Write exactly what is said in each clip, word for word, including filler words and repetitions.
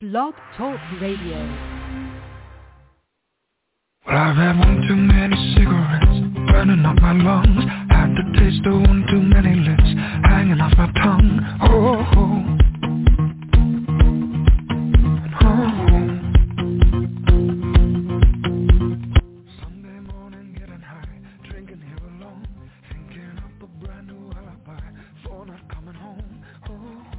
Blog Talk Radio. Well, I've had one too many cigarettes burning up my lungs. Had the taste of one too many lips hanging off my tongue. Oh, oh, oh. Sunday morning getting high, drinking here alone, thinking up a brand new alibi for not coming home. Oh, oh.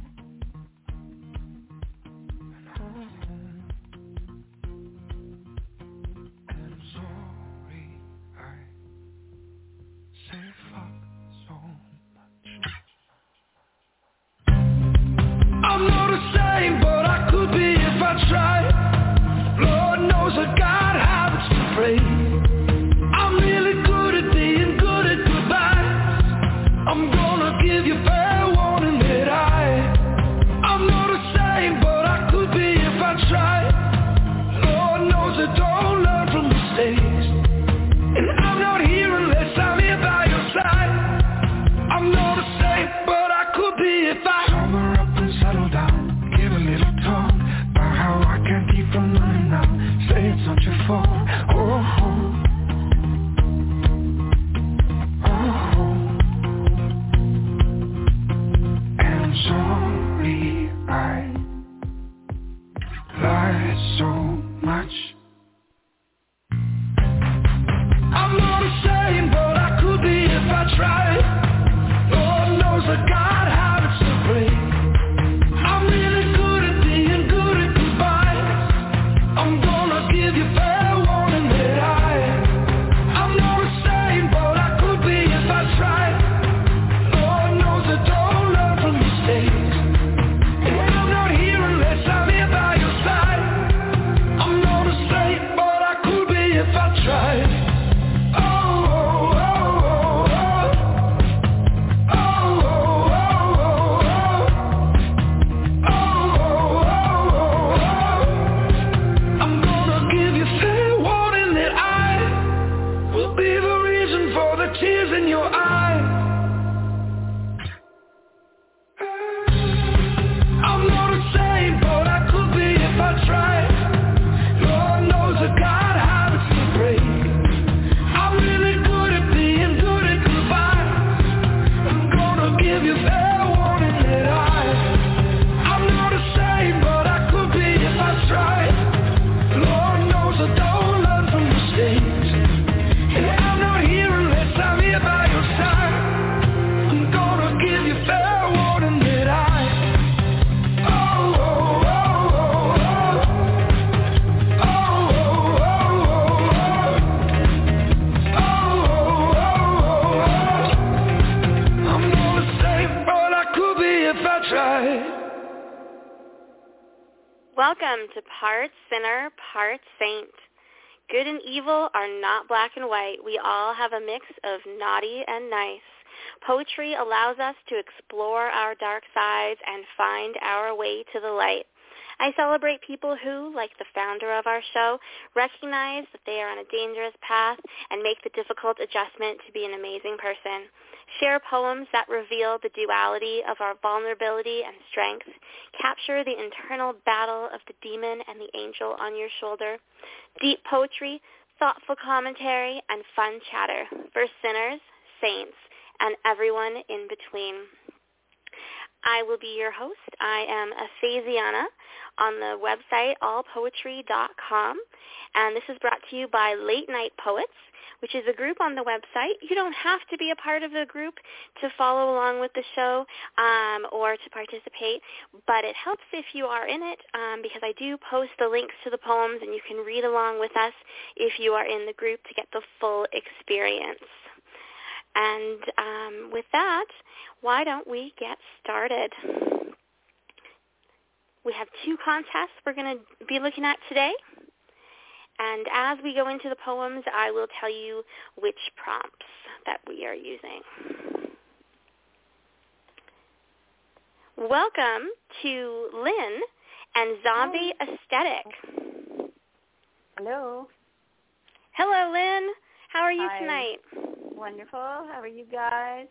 I'm not the same, but I could be if I tried. Lord knows I got habits to break. I'm really good at being good at goodbye. I'm gonna give you fair warning that I I'm not the same, but I could be if I tried. Lord knows I don't learn from mistakes, and I'm not here unless I'm here by your side. I'm not the same, but I could be if I sober up and settle down. Give a little talk about how I can't keep from running now. Say it's not your fault. Oh, oh, oh. And I'm sorry I lied so much. I'm not the same, but I could be if I tried. Lord knows I got habits to break. I'm really good at being good at goodbye. I'm gonna give you fair warning that I I'm not the same, but I could be if I tried. Lord knows I don't learn from mistakes, and I'm not here unless I'm here by your side. I'm not the same, but I could be if I tried. Welcome to Part Sinner, Part Saint. Good and evil are not black and white. We all have a mix of naughty and nice. Poetry allows us to explore our dark sides and find our way to the light. I celebrate people who, like the founder of our show, recognize that they are on a dangerous path and make the difficult adjustment to be an amazing person. Share poems that reveal the duality of our vulnerability and strength. Capture the internal battle of the demon and the angel on your shoulder. Deep poetry, thoughtful commentary, and fun chatter for sinners, saints, and everyone in between. I will be your host. I am Aphasiana on the website all poetry dot com, and this is brought to you by Late Night Poets, which is a group on the website. You don't have to be a part of the group to follow along with the show um, or to participate, but it helps if you are in it um, because I do post the links to the poems, and you can read along with us if you are in the group to get the full experience. And um, with that, why don't we get started? We have two contests we're going to be looking at today. And as we go into the poems, I will tell you which prompts that we are using. Welcome to Lynn and Zombie Hi. Aesthetic. Hello. Hello, Lynn. How are you Hi. tonight? Wonderful. How are you guys?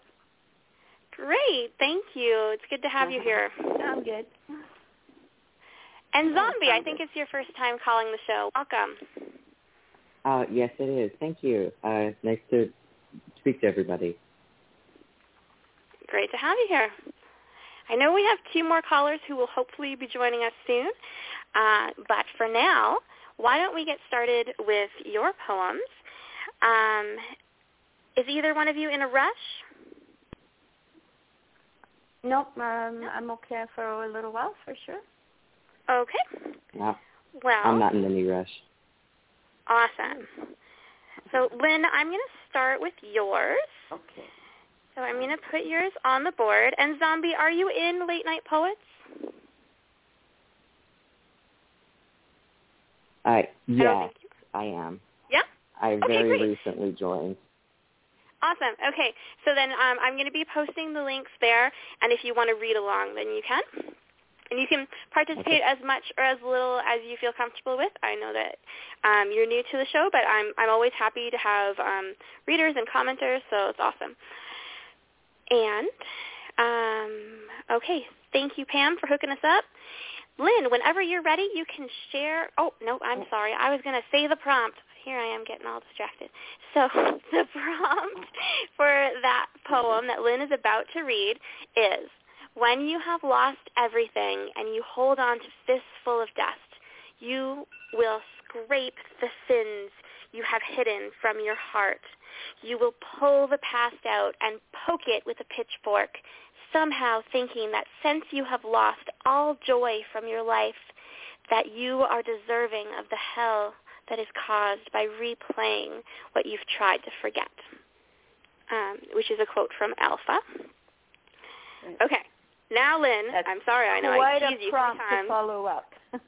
Great. Thank you. It's good to have uh-huh. you here. I'm good. And Zombie, I think it's your first time calling the show. Welcome. Uh, yes, it is. Thank you. Uh, nice to speak to everybody. Great to have you here. I know we have two more callers who will hopefully be joining us soon, uh, but for now, why don't we get started with your poems? Um, is either one of you in a rush? Nope, um, no. I'm okay for a little while, for sure. Okay. Yeah. Well, I'm not in any rush. Awesome. So, Lynn, I'm going to start with yours. Okay. So I'm going to put yours on the board. And Zombie, are you in Late Night Poets? Uh, yes, I, I am. Yeah? I okay, very great. recently joined. Awesome. Okay. So then um, I'm going to be posting the links there, and if you want to read along, then you can. And you can participate okay. as much or as little as you feel comfortable with. I know that um, you're new to the show, but I'm I'm always happy to have um, readers and commenters, so it's awesome. And, um, okay, thank you, Pam, for hooking us up. Lynn, whenever you're ready, you can share. Oh, no, I'm sorry. I was going to say the prompt. Here I am getting all distracted. So the prompt for that poem that Lynn is about to read is, when you have lost everything and you hold on to fists full of dust, you will scrape the sins you have hidden from your heart. You will pull the past out and poke it with a pitchfork, somehow thinking that since you have lost all joy from your life, that you are deserving of the hell that is caused by replaying what you've tried to forget, um, which is a quote from Alpha. Okay. Now, Lynn, That's I'm sorry, I know I tease you prompt sometimes. to follow up.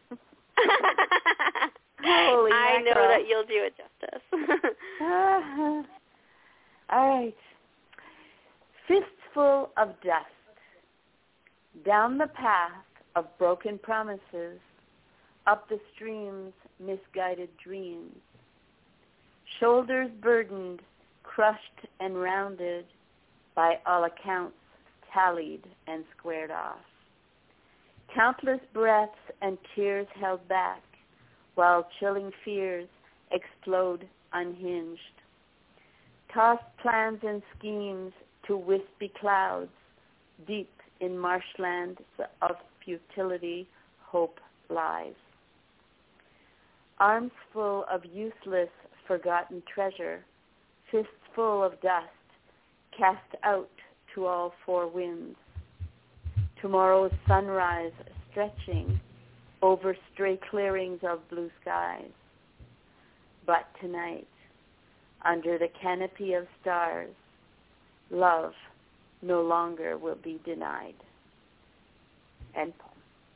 Holy I mackerel. know that you'll do it justice. uh, all right. Fistful of dust. Down the path of broken promises, up the stream's misguided dreams. Shoulders burdened, crushed and rounded, by all accounts tallied and squared off. Countless breaths and tears held back, while chilling fears explode unhinged. Tossed plans and schemes to wispy clouds, deep in marshland of futility, hope lies. Arms full of useless, forgotten treasure, fists full of dust, cast out to all four winds. Tomorrow's sunrise stretching over stray clearings of blue skies. But tonight, under the canopy of stars, love no longer will be denied. End poem.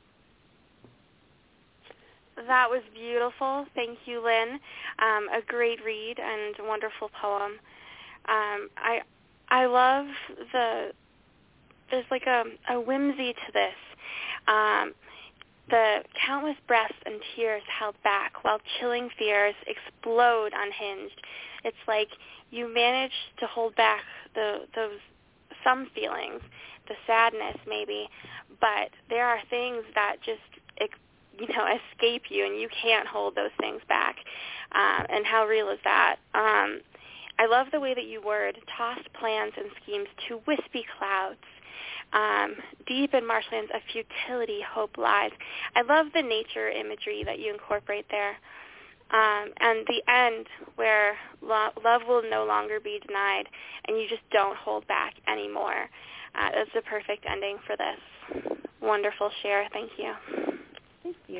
That was beautiful. Thank you, Lynn. Um, a great read and wonderful poem. Um, I I love the, there's like a, a whimsy to this. Um, the countless breaths and tears held back while chilling fears explode unhinged. It's like you managed to hold back the, those some feelings, the sadness maybe, but there are things that just you know escape you, and you can't hold those things back. Um, and how real is that? Um, I love the way that you word tossed plans and schemes to wispy clouds. Um, deep in marshlands of futility, hope lies. I love the nature imagery that you incorporate there. Um, and the end where lo- love will no longer be denied and you just don't hold back anymore. Uh, that's the perfect ending for this. Wonderful share. Thank you. Thank you.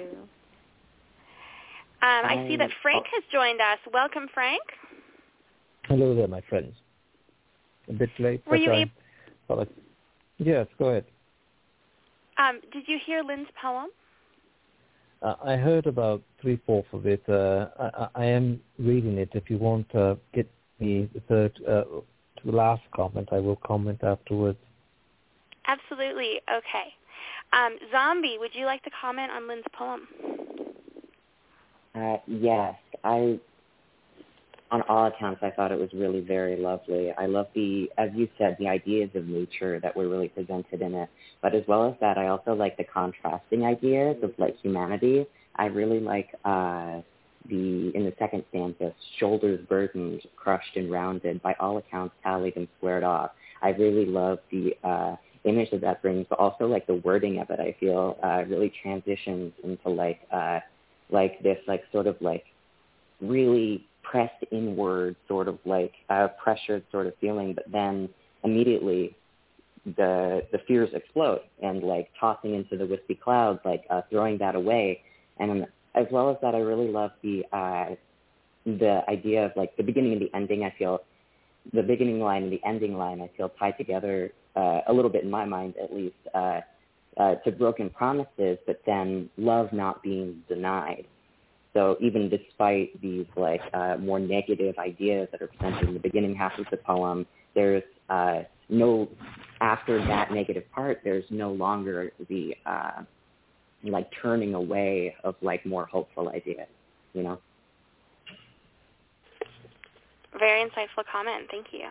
Um, I see that Frank has joined us. Welcome, Frank. Hello there, my friends. A bit late. Were you able? Well, yes, go ahead. Um, did you hear Lynn's poem? Uh, I heard about three-fourths of it. Uh, I, I am reading it. If you want to get me the third uh, to the last comment, I will comment afterwards. Absolutely. Okay. Um, Zombie, would you like to comment on Lynn's poem? Uh, yes, I on all accounts, I thought it was really very lovely. I love the, as you said, the ideas of nature that were really presented in it. But as well as that, I also like the contrasting ideas of like humanity. I really like uh, the, in the second stanza, shoulders burdened, crushed and rounded, by all accounts tallied and squared off. I really love the uh, image that that brings, but also like the wording of it, I feel uh, really transitions into like, uh, like this like sort of like really pressed inward sort of like uh, pressured sort of feeling, but then immediately the the fears explode and like tossing into the wispy clouds, like uh, throwing that away. And as well as that, I really love the uh, the idea of like the beginning and the ending. I feel the beginning line and the ending line, I feel tied together uh, a little bit in my mind, at least, uh, uh, to broken promises, but then love not being denied. So even despite these like uh, more negative ideas that are presented in the beginning half of the poem, there's uh, no, after that negative part, there's no longer the uh, like turning away of like more hopeful ideas, you know? Very insightful comment. Thank you.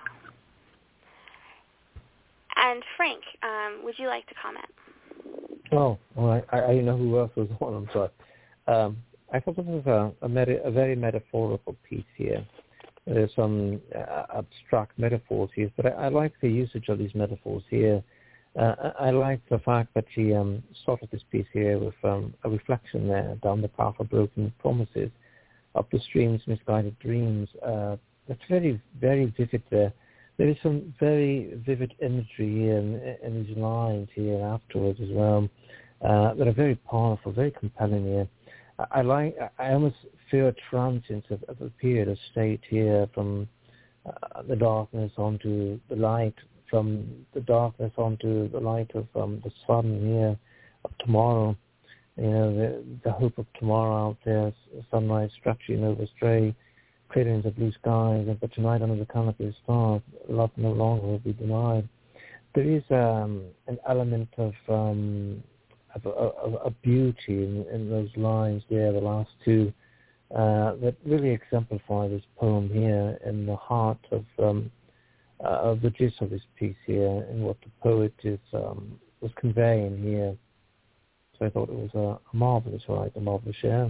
And Frank, um, would you like to comment? Oh, well, I, I know who else was on. I'm sorry. Um, I thought this was a, a, meta, a very metaphorical piece here. There's some uh, abstract metaphors here, but I, I like the usage of these metaphors here. Uh, I, I like the fact that she um, started this piece here with um, a reflection there down the path of broken promises, up the streams, misguided dreams. Uh, that's very, very vivid there. There is some very vivid imagery here in, in these lines here afterwards as well uh, that are very powerful, very compelling here. I, I like. I almost feel a transience of, of a period of state here from uh, the darkness onto the light, from the darkness onto the light of um, the sun here, of tomorrow. You know, the, the hope of tomorrow out there, sunrise stretching over stray craters of blue skies, but tonight under the canopy of stars, love no longer will be denied. There is um, an element of um, of, of, of beauty in, in those lines there, the last two, uh, that really exemplify this poem here in the heart of um, uh, of the gist of this piece here and what the poet is um, was conveying here. So I thought it was a, a marvelous write, a marvelous share.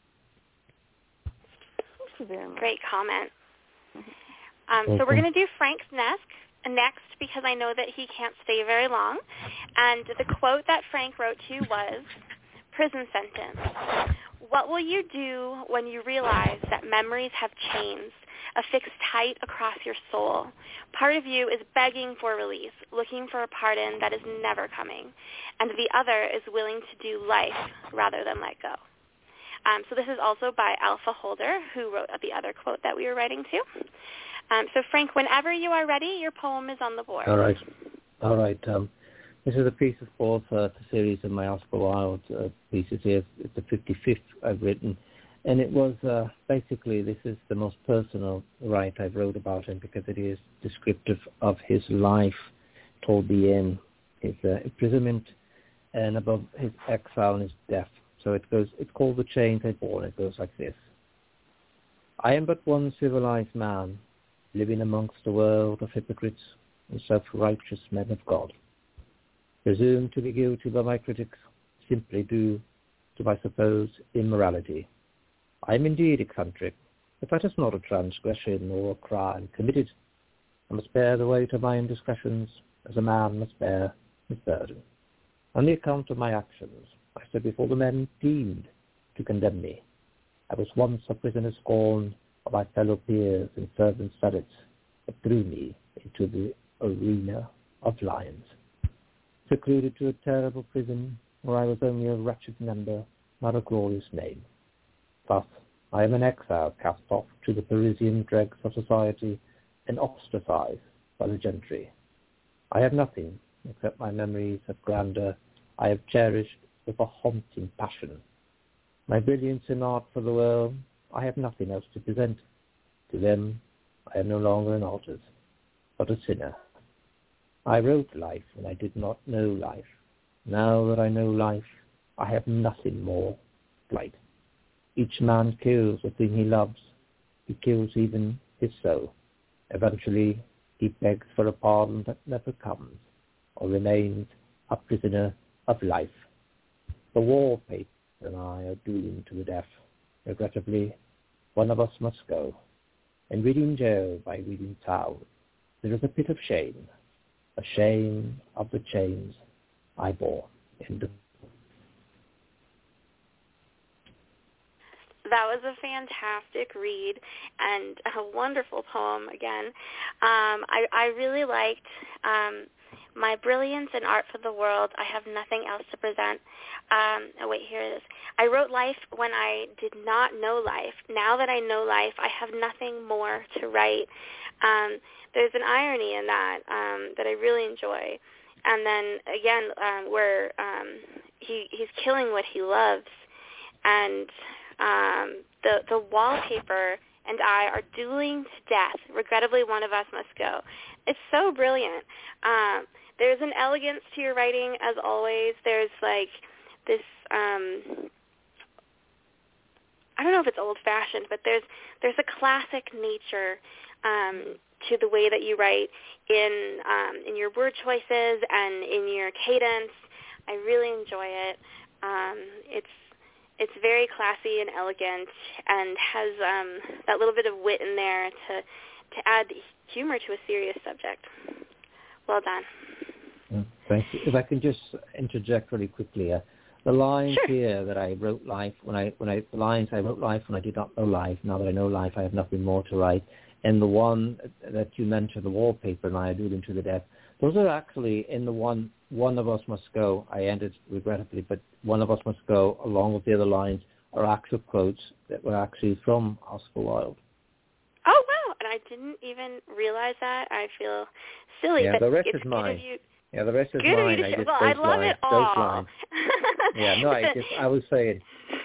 Great comment. Um, so we're going to do Frank's next, next because I know that he can't stay very long. And the quote that Frank wrote to you was, prison sentence. What will you do when you realize that memories have chains affixed tight across your soul? Part of you is begging for release, looking for a pardon that is never coming, and the other is willing to do life rather than let go. Um, so this is also by Alpha Holder, who wrote the other quote that we were writing to. Um, so Frank, whenever you are ready, your poem is on the board. All right. All right. Um, this is a piece, of course, uh, the series of my Oscar Wilde uh, pieces here. It's the fifty-fifth I've written. And it was uh, basically, this is the most personal write I've wrote about him because it is descriptive of his life toward the end, his uh, imprisonment, and above his exile and his death. So it goes, it's called The Chains I Bore, and it goes like this. I am but one civilized man, living amongst a world of hypocrites and self-righteous men of God, presumed to be guilty by my critics, simply due to my supposed immorality. I am indeed eccentric, but that is not a transgression or a crime committed. I must bear the weight of my indiscretions, as a man must bear his burden. On the account of my actions, I stood before the men deemed to condemn me. I was once a prisoner scorned of my fellow peers and servant servants that threw me into the arena of lions, secluded to a terrible prison where I was only a wretched member, not a glorious name. Thus, I am an exile cast off to the Parisian dregs of society and ostracized by the gentry. I have nothing except my memories of grandeur I have cherished with a haunting passion. My brilliance in art for the world, I have nothing else to present. To them, I am no longer an artist, but a sinner. I wrote life when I did not know life. Now that I know life, I have nothing more. Flight. Each man kills the thing he loves. He kills even is so. Eventually, he begs for a pardon that never comes, or remains a prisoner of life. The wallpaper and I are doomed to the death. Regrettably, one of us must go. In Reading Jail by Reading Town, there is a pit of shame, a shame of the chains I bore in the... That was a fantastic read and a wonderful poem again. Um, I, I really liked um, my brilliance and art for the world. I have nothing else to present. Um, oh, wait, here it is. I wrote life when I did not know life. Now that I know life, I have nothing more to write. Um, there's an irony in that um, that I really enjoy. And then, again, um, where um, he, he's killing what he loves. And... Um, the, the wallpaper and I are dueling to death. Regrettably, one of us must go. It's so brilliant. Um, there's an elegance to your writing, as always. There's like this, um, I don't know if it's old-fashioned, but there's there's a classic nature um, to the way that you write in um, in your word choices and in your cadence. I really enjoy it. Um, it's It's very classy and elegant and has um, that little bit of wit in there to to add humor to a serious subject. Well done. Thank you. If I can just interject really quickly, uh, the lines sure. here that I wrote life when I when I the lines I wrote life when I did not know life. Now that I know life, I have nothing more to write. And the one that you mentioned, the wallpaper, and I do them to the death. Those are actually in the one. One of us must go. I ended regrettably, but one of us must go, along with the other lines, are actual quotes that were actually from Oscar Wilde. Oh, wow. And I didn't even realize that. I feel silly. Yeah, but the rest it's is mine. You, yeah, the rest is good mine. Of I you to just well, those I love lines, it all. Those lines. yeah, no, I just, I was saying.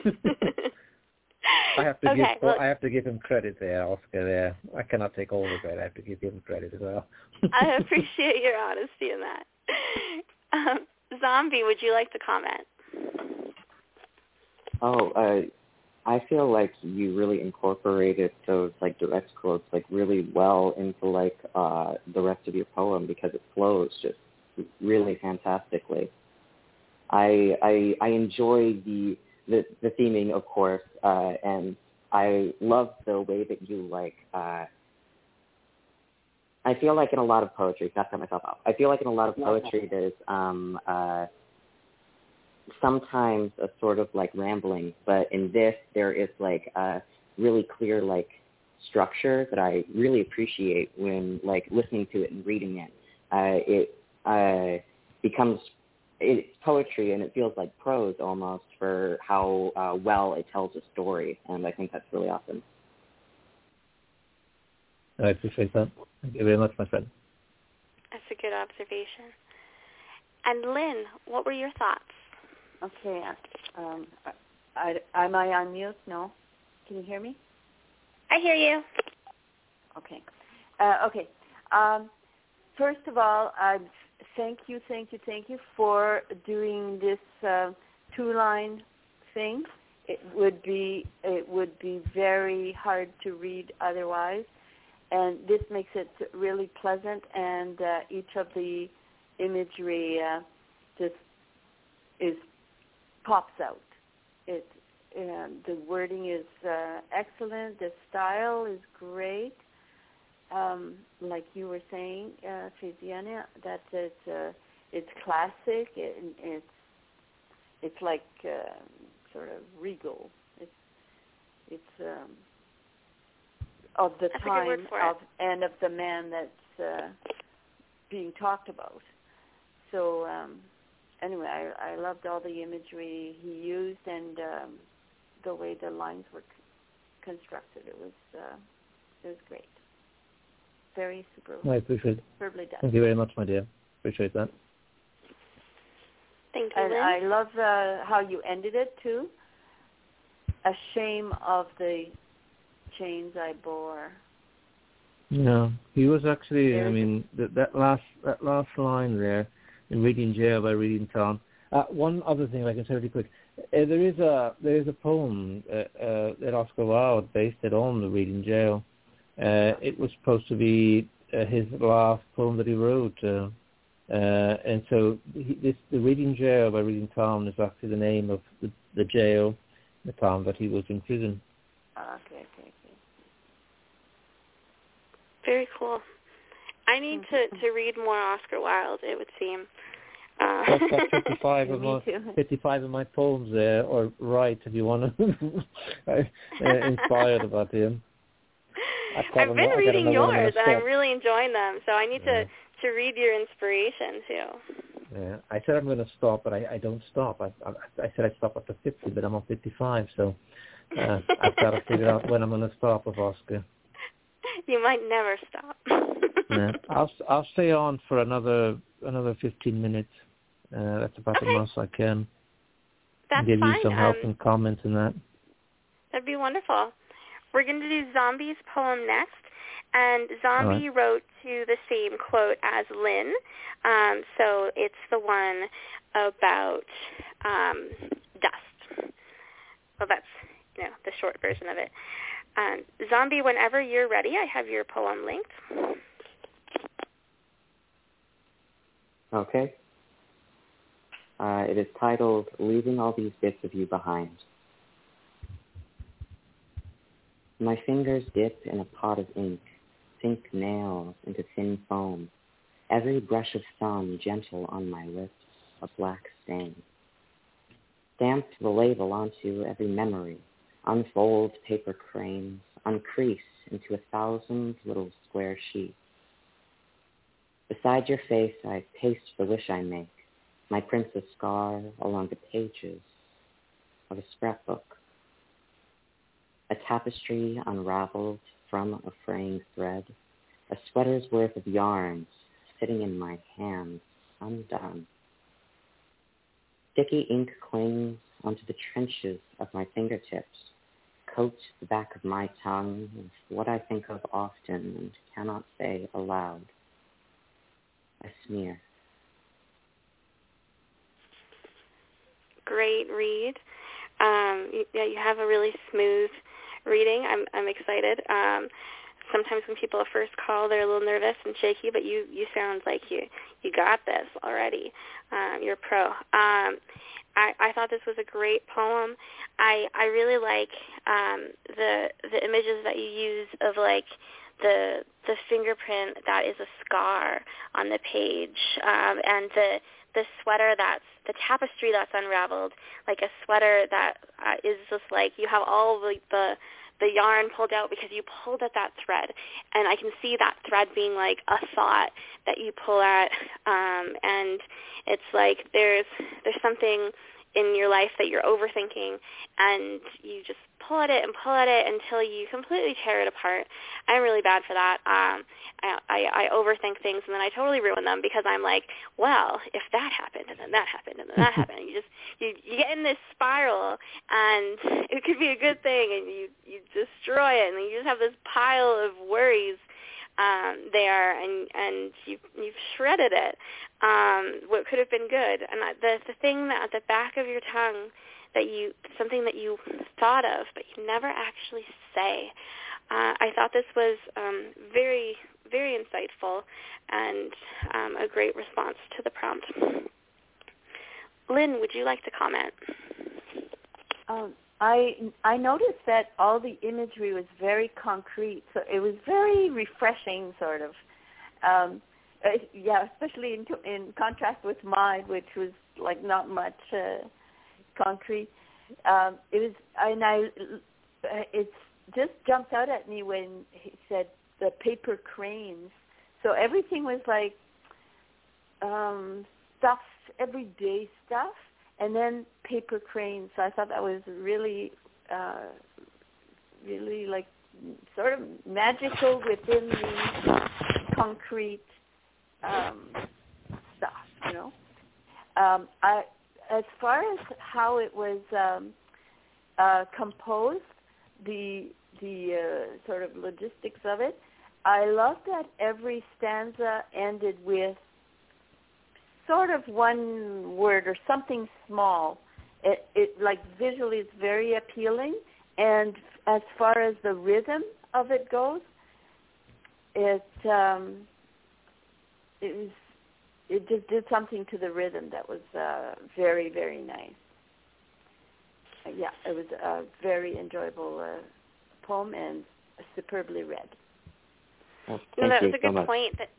I have to okay, give well, I have to give him credit there, Oscar. There, I cannot take all the credit. I have to give him credit as well. I appreciate your honesty in that. Um, Zombie, would you like to comment? Oh, uh, I feel like you really incorporated those like direct quotes like really well into like uh, the rest of your poem because it flows just really fantastically. I I, I enjoy the, the the theming, of course, uh, and I love the way that you like. Uh, I feel like in a lot of poetry, not to cut myself off. I feel like in a lot of poetry, there's um, uh, sometimes a sort of like rambling, but in this, there is like a really clear like structure that I really appreciate when like listening to it and reading it. Uh, it uh, becomes it's poetry, and it feels like prose almost for how uh, well it tells a story, and I think that's really awesome. I appreciate that. Thank you very much, my friend. That's a good observation. And Lynn, what were your thoughts? Okay. Um, I, I, am I on mute? No? Can you hear me? I hear you. Okay. Uh, okay. Um, first of all, uh, thank you, thank you, thank you for doing this uh, two-line thing. It would be it would be very hard to read otherwise. And this makes it really pleasant, and uh, each of the imagery uh, just is pops out. It uh, the wording is uh, excellent. The style is great. Um, like you were saying, uh, Fabiana, that it's uh, it's classic. It, it's it's like uh, sort of regal. It's it's. Um, of the that's time of it. and of the man that's uh, being talked about. So um, anyway, I, I loved all the imagery he used and um, the way the lines were c- constructed. It was uh, it was great. Very super. I appreciate it. Superbly done. Thank you very much, my dear. Appreciate that. Thank you, And Lynn. I love uh, how you ended it too. A shame of the chains I bore. Yeah, he was actually. There's I mean, that, that last that last line there in Reading Jail by Reading Town. Uh, one other thing I can say really quick. Uh, there is a there is a poem uh, uh, that Oscar Wilde based it on the Reading Jail, uh, it was supposed to be uh, his last poem that he wrote. Uh, uh, and so he, this, the Reading Jail by Reading Town is actually the name of the, the jail, the town that he was in prison. Okay, okay, okay. Very cool. I need to, to read more Oscar Wilde, it would seem. Uh, I've got fifty-five, of my, too. fifty-five of my poems there, or write if you want to, uh, inspired about him. I've, I've been another, reading yours, and I'm step. really enjoying them, so I need yeah. to, to read your inspiration, too. Yeah, I said I'm going to stop, but I, I don't stop. I, I, I said I'd stop after fifty, but I'm on fifty-five, so uh, I've got to figure out when I'm going to stop with Oscar. You might never stop. yeah. I'll I'll stay on for another another fifteen minutes. Uh, that's about okay. the most I can. That's give fine. you some help um, and comments in that. That'd be wonderful. We're going to do Zombie's poem next. And Zombie right. wrote to the same quote as Lynn. Um, so it's the one about um, dust. Well, that's, you know, the short version of it. Um, Zombie, whenever you're ready, I have your poem linked. Okay. Uh, it is titled, Leaving All These Bits of You Behind. My fingers dip in a pot of ink, sink nails into thin foam. Every brush of thumb gentle on my lips, a black stain. Stamped the label onto every memory, unfold paper cranes, uncrease into a thousand little square sheets. Beside your face I paste the wish I make, my princess scar along the pages of a scrapbook. A tapestry unraveled from a fraying thread, a sweater's worth of yarns sitting in my hands, undone. Sticky ink clings onto the trenches of my fingertips, coat the back of my tongue with what I think of often and cannot say aloud. A smear. Great read. Um, you, yeah, you have a really smooth reading. I'm I'm excited. Um, sometimes when people first call, they're a little nervous and shaky, but you, you sound like you, you got this already. Um, you're a pro. Um, I, I thought this was a great poem. I I really like um, the the images that you use of like the the fingerprint that is a scar on the page, um, and the the sweater that's the tapestry that's unraveled, like a sweater that uh, is just like you have all the, the the yarn pulled out because you pulled at that thread, and I can see that thread being like a thought that you pull at, um, and it's like there's there's something in your life that you're overthinking, and you just pull at it and pull at it until you completely tear it apart. I'm really bad for that. Um, I, I, I overthink things, and then I totally ruin them because I'm like, well, if that happened, and then that happened, and then that happened, and you just you, you get in this spiral, and it could be a good thing, and you you destroy it, and you just have this pile of worries um, there, and and you've you've shredded it. Um, what could have been good, and the the thing that at the back of your tongue that you something that you thought of but you never actually say. Uh, I thought this was um, very very insightful and um, a great response to the prompt. Lynn, would you like to comment? Um, I I noticed that all the imagery was very concrete, so it was very refreshing, sort of. Um, uh, yeah, especially in in contrast with mine, which was like not much uh, concrete. Um, it was, and I it's just jumped out at me when he said the paper cranes. So everything was like um, stuff, everyday stuff. And then paper cranes. So I thought that was really, uh, really like sort of magical within the concrete um, stuff, you know. Um, I, as far as how it was um, uh, composed, the the uh, sort of logistics of it, I love that every stanza ended with sort of one word or something small. It, it like visually it's very appealing, and as far as the rhythm of it goes, it um, it was it just did something to the rhythm that was uh, very, very nice. Uh, yeah, it was a very enjoyable uh, poem and superbly read. Well, you know, that was a so good much. point. That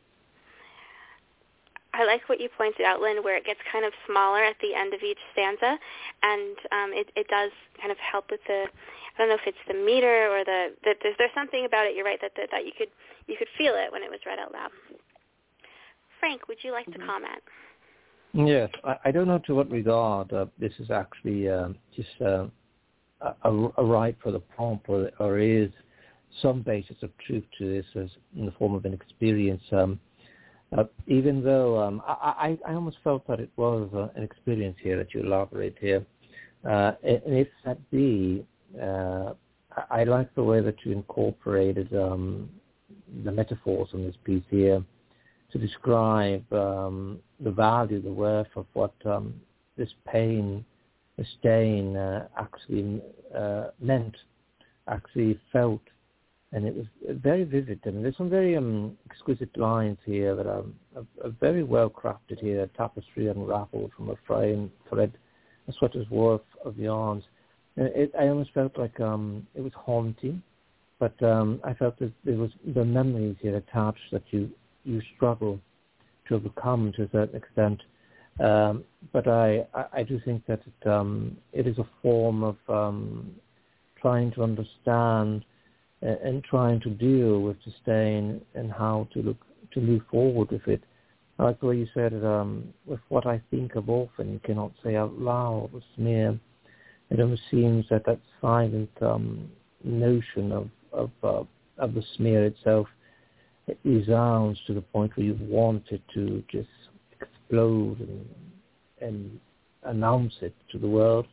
I like what you pointed out, Lynn, where it gets kind of smaller at the end of each stanza, and um, it, it does kind of help with the, I don't know if it's the meter or the, that there's, there's something about it, you're right, that, that, that you could you could feel it when it was read out loud. Frank, would you like Mm-hmm. to comment? Yes, I, I don't know to what regard uh, this is actually uh, just uh, a, a right for the prompt, or, or is some basis of truth to this as in the form of an experience. Um, uh, even though um, I, I, I almost felt that it was uh, an experience here that you elaborate here. Uh, and if that be, uh, I, I like the way that you incorporated um, the metaphors in this piece here to describe um, the value, the worth of what um, this pain, the stain uh, actually uh, meant, actually felt. And it was very vivid. I mean, there's some very um, exquisite lines here that are, are, are very well crafted here, a tapestry unraveled from a frame thread, a sweater's worth of yarns. And it, I almost felt like um, it was haunting, but um, I felt that there was the memories here attached that you you struggle to overcome to a certain extent. Um, but I, I, I do think that it, um, it is a form of um, trying to understand and, and trying to deal with the stain and how to look to move forward with it. I like the way you said it, um, with what I think of often, you cannot say out loud or smear. It almost seems that that silent um, notion of, of, uh, of the smear itself, it resounds to the point where you want it to just explode and, and announce it to the world.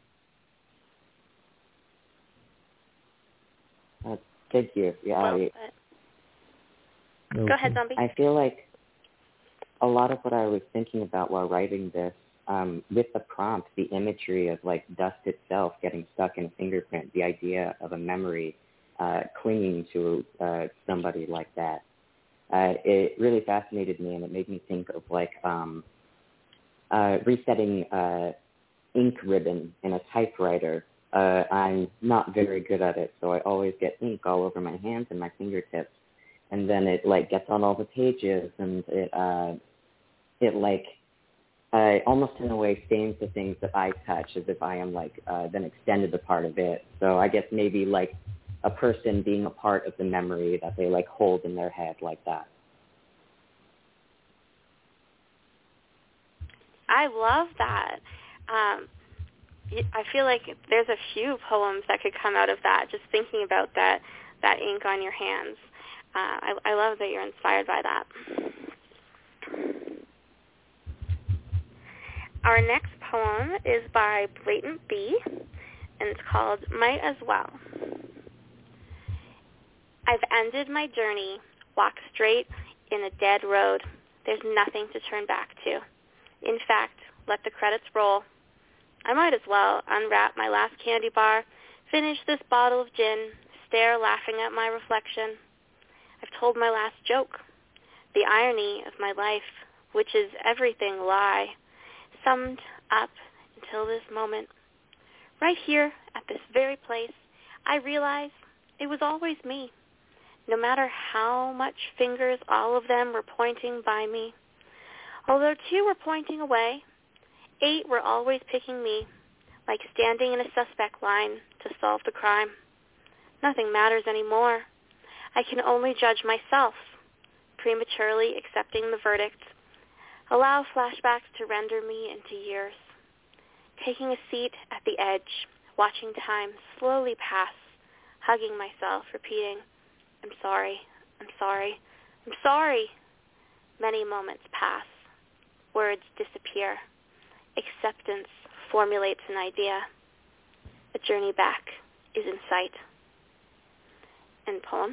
Uh, thank you. Yeah, Well, I, but... Go ahead, Zombie. I feel like a lot of what I was thinking about while writing this, um, with the prompt, the imagery of like dust itself getting stuck in a fingerprint, the idea of a memory uh, clinging to uh, somebody like that. Uh, it really fascinated me, and it made me think of like um, uh, resetting uh, ink ribbon in a typewriter. Uh, I'm not very good at it, so I always get ink all over my hands and my fingertips, and then it like gets on all the pages, and it uh, it like uh, almost in a way stains the things that I touch, as if I am like uh, then extended a part of it. So I guess maybe like a person being a part of the memory that they like hold in their head like that. I love that. Um, I feel like there's a few poems that could come out of that, just thinking about that, that ink on your hands. Uh, I, I love that you're inspired by that. Our next poem is by Blatant Bee, and it's called Might As Well. I've ended my journey, walked straight in a dead road. There's nothing to turn back to. In fact, let the credits roll. I might as well unwrap my last candy bar, finish this bottle of gin, stare laughing at my reflection. I've told my last joke, the irony of my life, which is everything lie, summed up until this moment. Right here at this very place, I realize it was always me. No matter how much fingers all of them were pointing by me. Although two were pointing away, eight were always picking me, like standing in a suspect line to solve the crime. Nothing matters anymore. I can only judge myself, prematurely accepting the verdict, allow flashbacks to render me into years, taking a seat at the edge, watching time slowly pass, hugging myself, repeating, I'm sorry, I'm sorry, I'm sorry. Many moments pass. Words disappear. Acceptance formulates an idea. A journey back is in sight. End poem.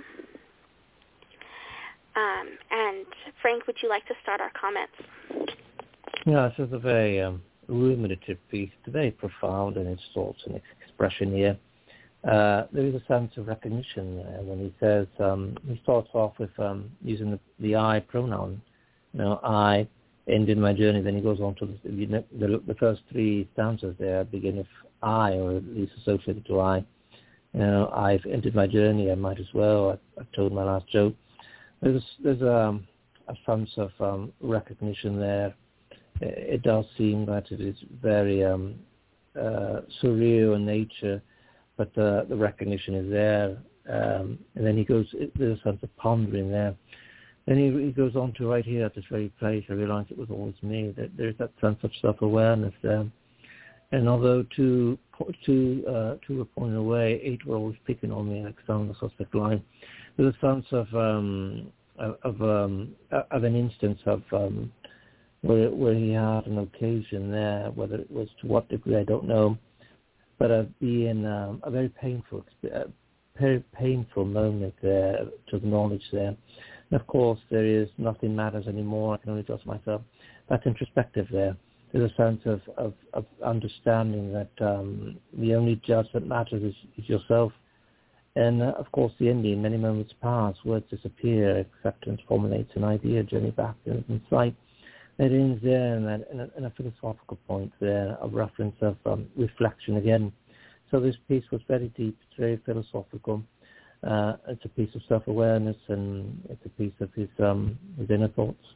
Um, and Frank, would you like to start our comments? Yeah, this is a very um, ruminative piece, very profound in its thoughts and its expression here. uh, there is a sense of recognition there when he says, um, he starts off with um, using the, the I pronoun, you know, I ended my journey, then he goes on to the, the, the first three stanzas there begin with I, or at least associated to I. You know, I've ended my journey, I might as well, I, I've told my last joke. There's, there's a, a sense of um, recognition there. It does seem that it is very um, uh, surreal in nature, but uh, the recognition is there. Um, and then he goes, there's a sense of pondering there. Then he, he goes on to right here at this very place, I realized it was always me. That there's that sense of self-awareness there. And although two, two, uh, two were pointing away, eight were always picking on me, like sound the suspect line. There's a sense of um, of um, of an instance of um, where where he had an occasion there, whether it was to what degree I don't know, but of being um, a very painful, uh, very painful moment there to acknowledge there. And of course, there is nothing matters anymore. I can only trust myself. That's introspective there. There's a sense of, of, of understanding that um, the only judge that matters is, is yourself. And, uh, of course, the ending, many moments pass, words disappear, acceptance formulates an idea, journey back to insight. It ends there in a, in, a, in a philosophical point there, a reference of um, reflection again. So this piece was very deep, it's very philosophical. Uh, it's a piece of self-awareness, and it's a piece of his, um, his inner thoughts.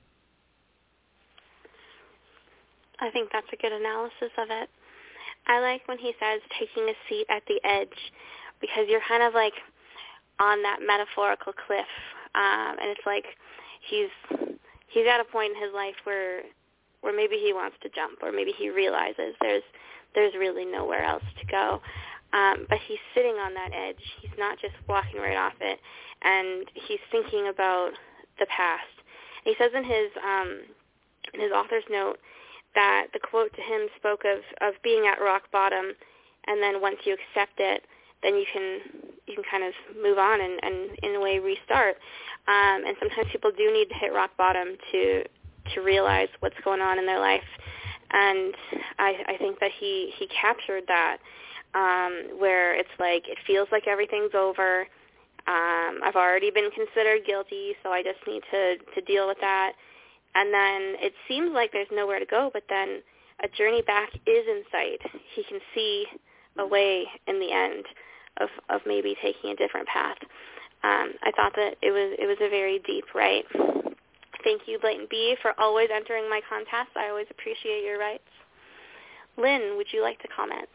I think that's a good analysis of it. I like when he says taking a seat at the edge, because you're kind of like on that metaphorical cliff, um, and it's like he's he's at a point in his life where where maybe he wants to jump, or maybe he realizes there's there's really nowhere else to go. Um, but he's sitting on that edge. He's not just walking right off it, and he's thinking about the past. And he says in his um, in his author's note that the quote to him spoke of, of being at rock bottom, and then once you accept it, then you can you can kind of move on and, and in a way restart. Um, and sometimes people do need to hit rock bottom to to realize what's going on in their life. And I, I think that he, he captured that, um, where it's like it feels like everything's over. Um, I've already been considered guilty, so I just need to, to deal with that. And then it seems like there's nowhere to go, but then a journey back is in sight. He can see a way in the end of, of maybe taking a different path. Um, I thought that it was it was a very deep write. Thank you, Blatant B, for always entering my contests. I always appreciate your writes. Lynn, would you like to comment?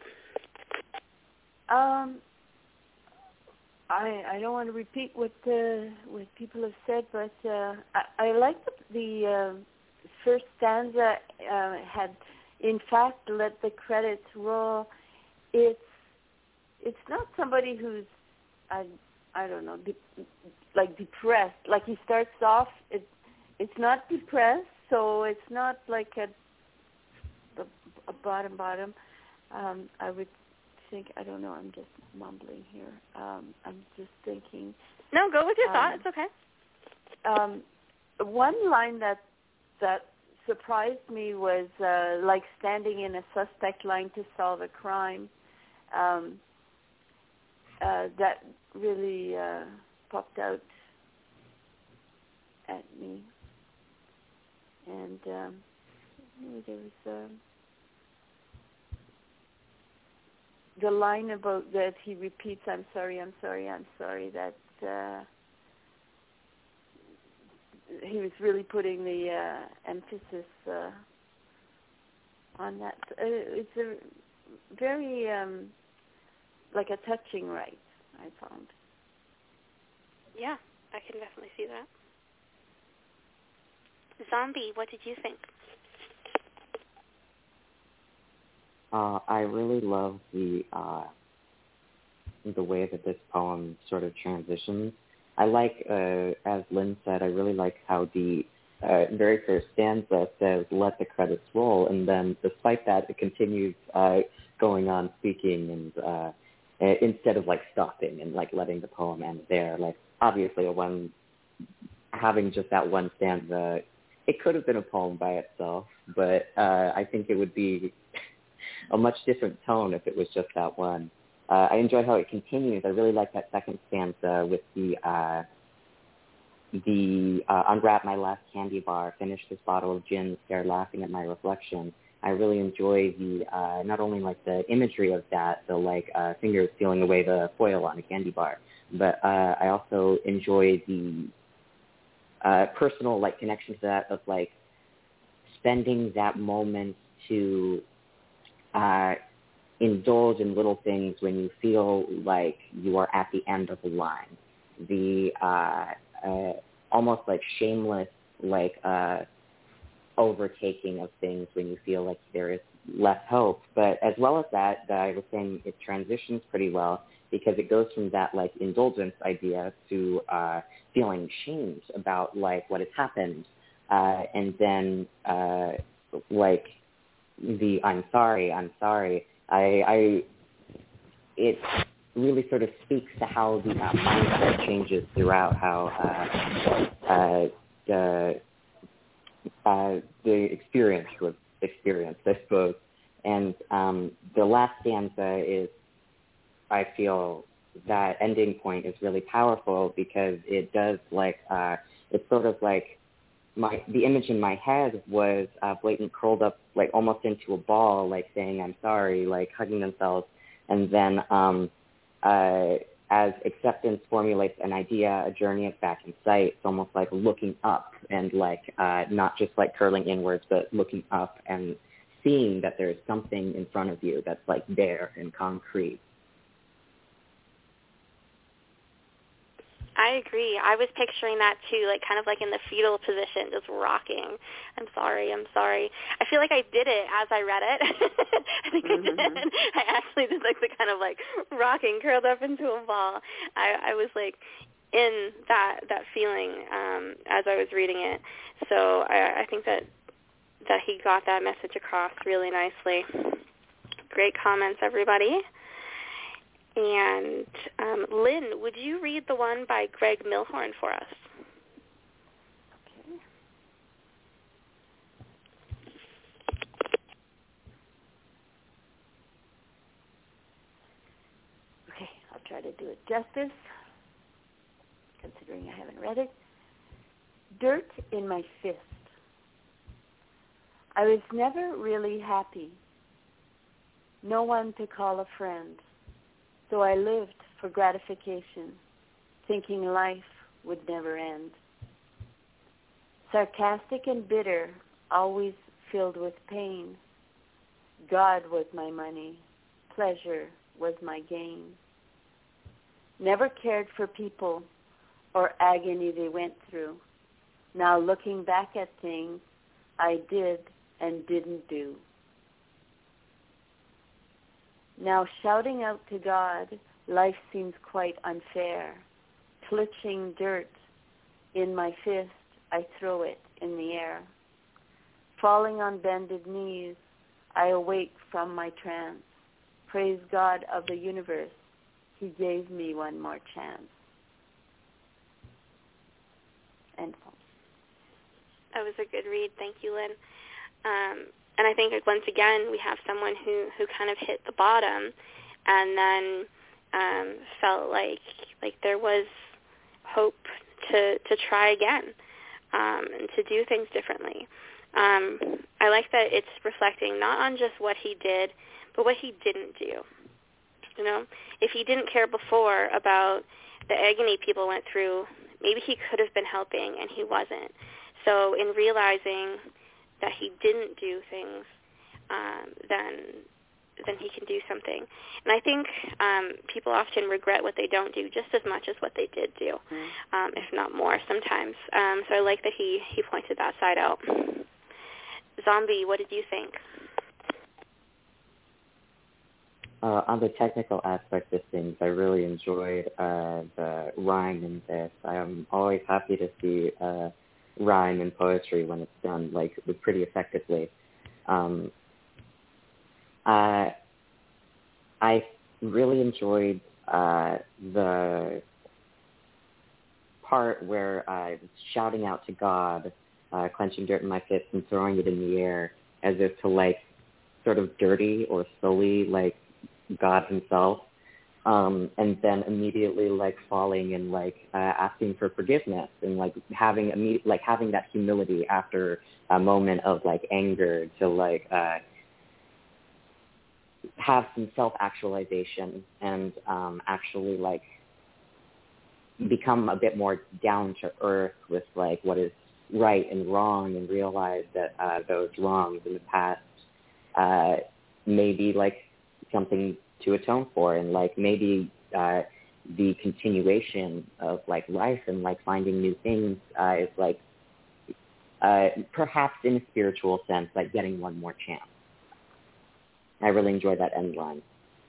Um, I I don't want to repeat what uh, what people have said, but uh, I, I like the, the uh, first stanza uh, had, in fact, let the credits roll. It's it's not somebody who's I I don't know de- like depressed. Like he starts off, it it's not depressed, so it's not like a a, a bottom bottom. Um, I would. think I don't know. I'm just mumbling here. Um, I'm just thinking. No, go with your um, thought. It's okay. Um, one line that that surprised me was uh, like standing in a suspect line to solve a crime. Um, uh, that really uh, popped out at me, and um, there was. Uh, The line about that he repeats, I'm sorry, I'm sorry, I'm sorry, that uh, he was really putting the uh, emphasis uh, on that. Uh, it's a very, um, like a touching write, I found. Yeah, I can definitely see that. Zombie, what did you think? Uh, I really love the uh, the way that this poem sort of transitions. I like, uh, as Lynn said, I really like how the uh, very first stanza says, let the credits roll, and then despite that, it continues uh, going on speaking, and uh, instead of like stopping and like letting the poem end there. Like obviously, a one having just that one stanza, it could have been a poem by itself, but uh, I think it would be a much different tone if it was just that one. uh, I enjoy how it continues. I really like that second stanza with the uh, the uh, unwrap my last candy bar, finish this bottle of gin, stare laughing at my reflection. I really enjoy the uh, not only like the imagery of that, the like uh, fingers peeling away the foil on a candy bar, but uh, I also enjoy the uh, personal like connection to that of like spending that moment to uh, indulge in little things when you feel like you are at the end of the line. The uh, uh, almost like shameless like uh, overtaking of things when you feel like there is less hope. But as well as that, that I was saying it transitions pretty well because it goes from that like indulgence idea to uh, feeling shamed about like what has happened. Uh, and then uh, like the I'm sorry, I'm sorry. I, I it really sort of speaks to how the uh, mindset changes throughout how uh, uh, the uh, the experience was experienced, I suppose. And um, the last stanza is, I feel that ending point is really powerful because it does like uh, it's sort of like my the image in my head was uh, Blatant curled up like almost into a ball, like saying I'm sorry, like hugging themselves, and then um, uh, as acceptance formulates an idea, a journey is back in sight. It's almost like looking up and like uh, not just like curling inwards, but looking up and seeing that there's something in front of you that's like there and concrete. I agree. I was picturing that too, like kind of like in the fetal position, just rocking. I'm sorry, I'm sorry. I feel like I did it as I read it. I think mm-hmm. I did. I actually did like the kind of like rocking, curled up into a ball. I, I was like in that that feeling um, as I was reading it. So I, I think that that he got that message across really nicely. Great comments, everybody. And um, Lynn, would you read the one by Greg Milhorn for us? Okay. Okay, I'll try to do it justice, considering I haven't read it. Dirt in my fist. I was never really happy. No one to call a friend. So I lived for gratification, thinking life would never end. Sarcastic and bitter, always filled with pain. God was my money. Pleasure was my gain. Never cared for people or agony they went through. Now looking back at things I did and didn't do. Now shouting out to God, life seems quite unfair. Clutching dirt in my fist, I throw it in the air. Falling on bended knees, I awake from my trance. Praise God of the universe, He gave me one more chance. End poem. That was a good read. Thank you, Lynn. Um, And I think, once again, we have someone who, who kind of hit the bottom and then um, felt like like there was hope to, to try again um, and to do things differently. Um, I like that it's reflecting not on just what he did, but what he didn't do. You know, if he didn't care before about the agony people went through, maybe he could have been helping and he wasn't. So in realizing that he didn't do things, um, then then he can do something. And I think um, people often regret what they don't do just as much as what they did do, mm-hmm. um, if not more sometimes. Um, so I like that he, he pointed that side out. Zombie, what did you think? Uh, on the technical aspect of things, I really enjoyed uh, the rhyme in this. I'm always happy to see uh, rhyme in poetry when it's done like pretty effectively. Um, uh, I really enjoyed uh, the part where I was shouting out to God, uh, clenching dirt in my fist and throwing it in the air as if to like sort of dirty or sully like God himself. um, and then immediately like falling and like uh, asking for forgiveness and like having imme- like having that humility after a moment of like anger to like uh, have some self-actualization and um, actually like become a bit more down to earth with like what is right and wrong, and realize that uh, those wrongs in the past uh, may be like something to atone for, and like maybe uh, the continuation of like life and like finding new things uh, is like uh, perhaps in a spiritual sense like getting one more chance. I really enjoyed that end line.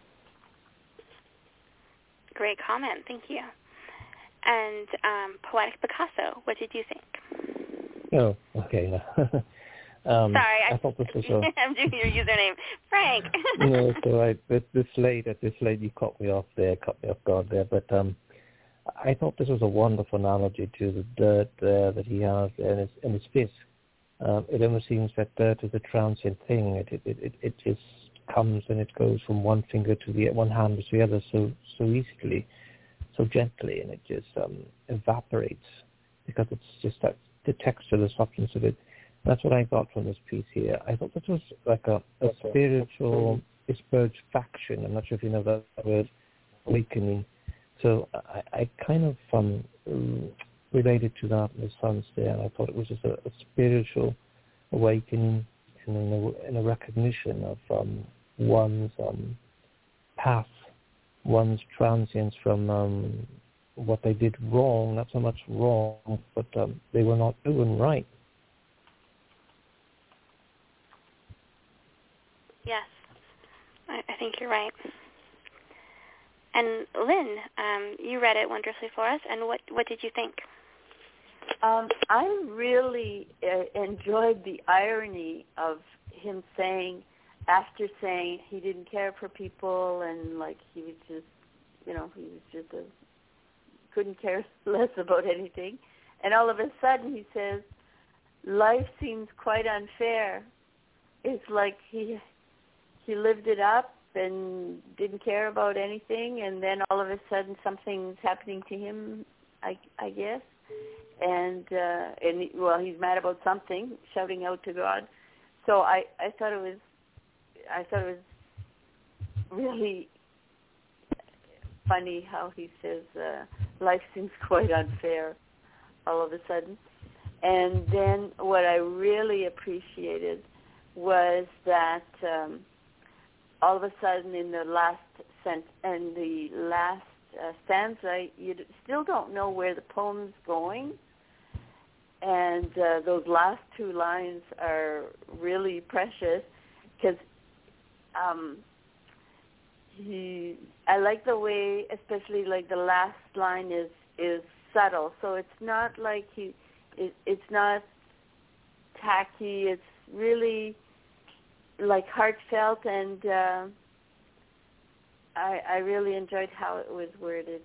Great comment. Thank you. And um, Poetic Picasso, what did you think? Oh, okay. um, Sorry, I, I thought this was a... I'm doing your username, Frank. No, it's all right. This, this late, at this late, you caught me off there, caught me off guard there. But um, I thought this was a wonderful analogy to the dirt there that he has in his, in his fist. Um, it almost seems that dirt is a transient thing. It it, it it just comes and it goes from one finger to the one hand to the other so so easily, so gently, and it just um, evaporates because it's just that the texture, the softness of it. That's what I got from this piece here. I thought this was like a, a spiritual faction. I'm not sure if you know that word, awakening. So I, I kind of um, related to that in the sense there, and I thought it was just a, a spiritual awakening and in a, in a recognition of um, one's um, path, one's transience from um, what they did wrong, not so much wrong, but um, they were not doing right. Yes, I, I think you're right. And Lynn, um, you read it wondrously for us, and what, what did you think? Um, I really uh, enjoyed the irony of him saying, after saying he didn't care for people and like he was just, you know, he was just a, couldn't care less about anything, and all of a sudden he says, life seems quite unfair. It's like he he lived it up and didn't care about anything, and then all of a sudden something's happening to him, I, I guess. And, uh, and he, well, he's mad about something, shouting out to God. So I, I thought it was, I thought it was really funny how he says, uh, life seems quite unfair all of a sudden. And then what I really appreciated was that um, all of a sudden in the last sent in the last uh, stanza, you d- still don't know where the poem's going. And uh, those last two lines are really precious because um, he. I like the way, especially like the last line is is subtle. So it's not like he. It, it's not tacky. It's really like heartfelt, and uh, I, I really enjoyed how it was worded.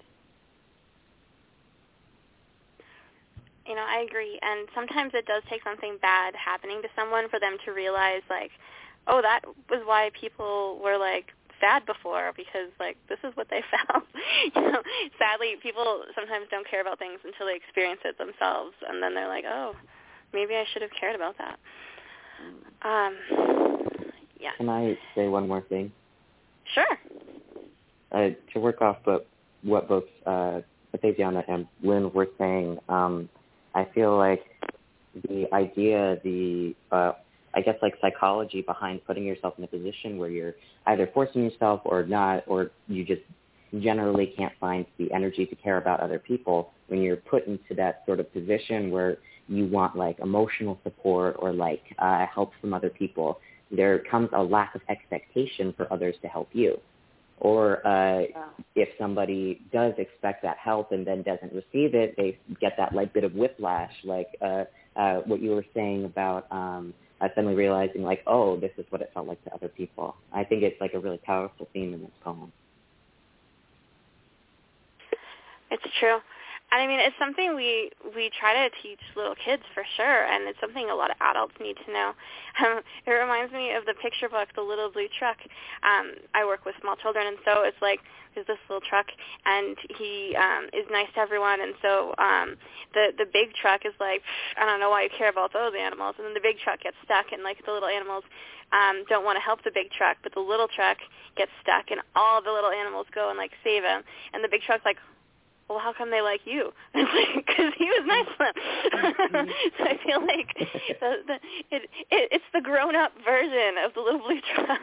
You know, I agree. And sometimes it does take something bad happening to someone for them to realize, like, oh, that was why people were, like, sad before, because, like, this is what they found. You know, sadly, people sometimes don't care about things until they experience it themselves, and then they're like, oh, maybe I should have cared about that. Um, yeah. Can I say one more thing? Sure. Uh, to work off but what both uh, Tatiana and Lynn were saying, um, I feel like the idea, the uh, I guess like psychology behind putting yourself in a position where you're either forcing yourself or not, or you just generally can't find the energy to care about other people, when you're put into that sort of position where you want like emotional support or like uh, help from other people, there comes a lack of expectation for others to help you. Or uh, yeah. if somebody does expect that help and then doesn't receive it, they get that like bit of whiplash, like uh, uh, what you were saying about um, uh, suddenly realizing like, oh, this is what it felt like to other people. I think it's like a really powerful theme in this poem. It's true. And I mean, it's something we we try to teach little kids for sure, and it's something a lot of adults need to know. Um, it reminds me of the picture book, The Little Blue Truck. Um, I work with small children, and so it's like there's this little truck, and he um, is nice to everyone, and so um, the the big truck is like, I don't know why you care about those animals, and then the big truck gets stuck, and like the little animals um, don't want to help the big truck, but the little truck gets stuck, and all the little animals go and like save him, and the big truck's like, well, how come they like you? Because he was nice to them. So I feel like the, the, it, it, it's the grown-up version of the Little Blue Truck.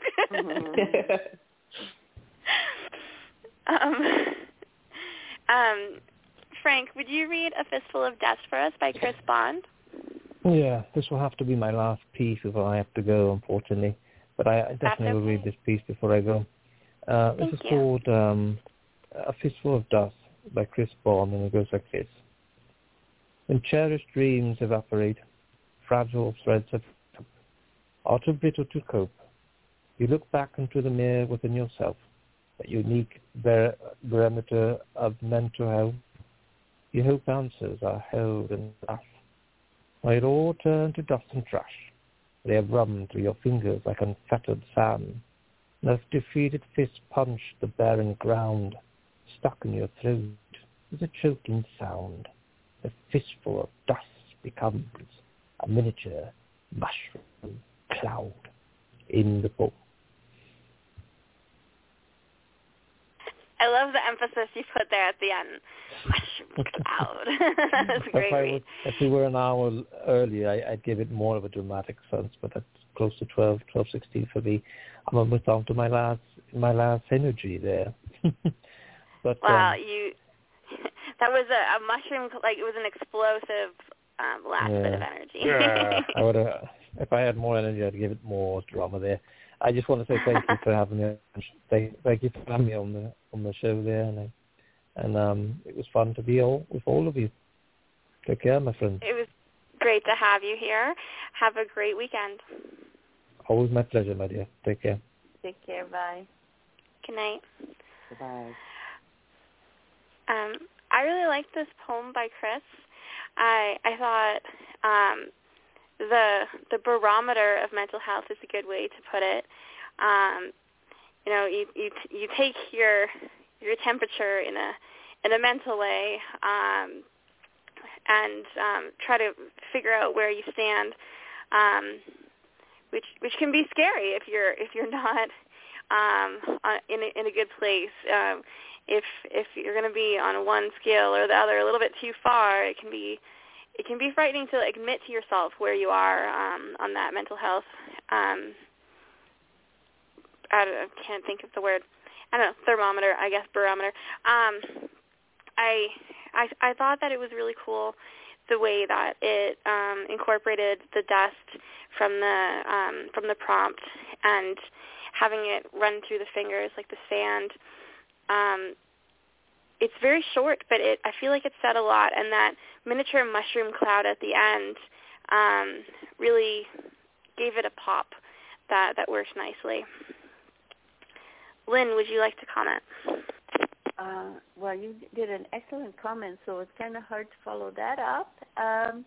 um, um, Frank, would you read A Fistful of Dust for us by Chris Bond? Yeah, this will have to be my last piece before I have to go, unfortunately. But I, I definitely okay. will read this piece before I go. Uh, this Thank is you. called um, A Fistful of Dust by Chris Bond, and it goes like this. When cherished dreams evaporate, fragile threads of are too brittle to cope, you look back into the mirror within yourself, that unique bar- barometer of mental health. You hope answers are held in dust. When it all turned to dust and trash, they have run through your fingers like unfettered sand, and as defeated fists punch the barren ground, stuck in your throat is a choking sound. A fistful of dust becomes a miniature mushroom cloud in the bowl. I love the emphasis you put there at the end. Mushroom cloud. That's a great if, I read. would, if we were an hour earlier, I, I'd give it more of a dramatic sense, but that's close to twelve, twelve sixteen for me. I'm almost down to my last, my last energy there. But, wow, um, you that was a, a mushroom, like it was an explosive um, last yeah. bit of energy. Yeah. I would have, if I had more energy, I'd give it more drama there. I just want to say thank you for having me. Thank, thank you for having me on the on the show there, and I, and um, it was fun to be all with all of you. Take care, my friend. It was great to have you here. Have a great weekend. Always my pleasure, my dear. Take care. Take care. Bye. Good night. Bye. Um, I really liked this poem by Chris. I I thought um, the the barometer of mental health is a good way to put it. Um, you know, you you you take your your temperature in a in a mental way, um, and um, try to figure out where you stand, um, which which can be scary if you're if you're not um, in a, in a good place. Um, if if you're going to be on one scale or the other a little bit too far, it can be it can be frightening to admit to yourself where you are um, on that mental health. Um, I, don't, I can't think of the word. I don't know, thermometer, I guess, barometer. Um, I, I I thought that it was really cool the way that it um, incorporated the dust from the um, from the prompt and having it run through the fingers like the sand. Um, it's very short, but it I feel like it said a lot, and that miniature mushroom cloud at the end um, really gave it a pop that, that worked nicely. Lynn, would you like to comment? Uh, well, you did an excellent comment, so it's kind of hard to follow that up. Um,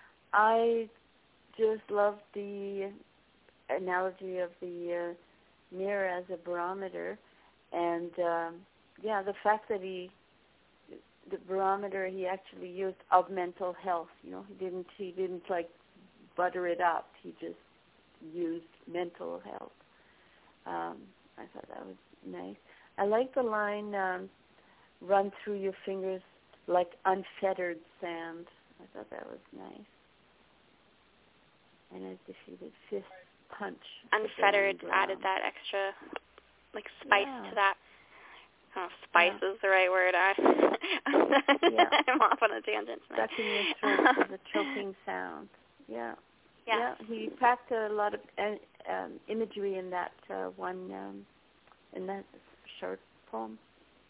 I just love the analogy of the uh, mirror as a barometer, and um, yeah, the fact that he, the barometer he actually used of mental health. You know, he didn't he didn't like butter it up. He just used mental health. Um, I thought that was nice. I like the line, um, run through your fingers like unfettered sand. I thought that was nice. And as defeated fist punch. Unfettered added that extra, like, spice yeah. to that. I don't know if spice yeah. is the right word. I, yeah. I'm off on a tangent tonight. Stuck in your throat with a choking sound. Yeah. Yeah. Yeah, he packed a lot of uh, um, imagery in that uh, one, um, in that short poem.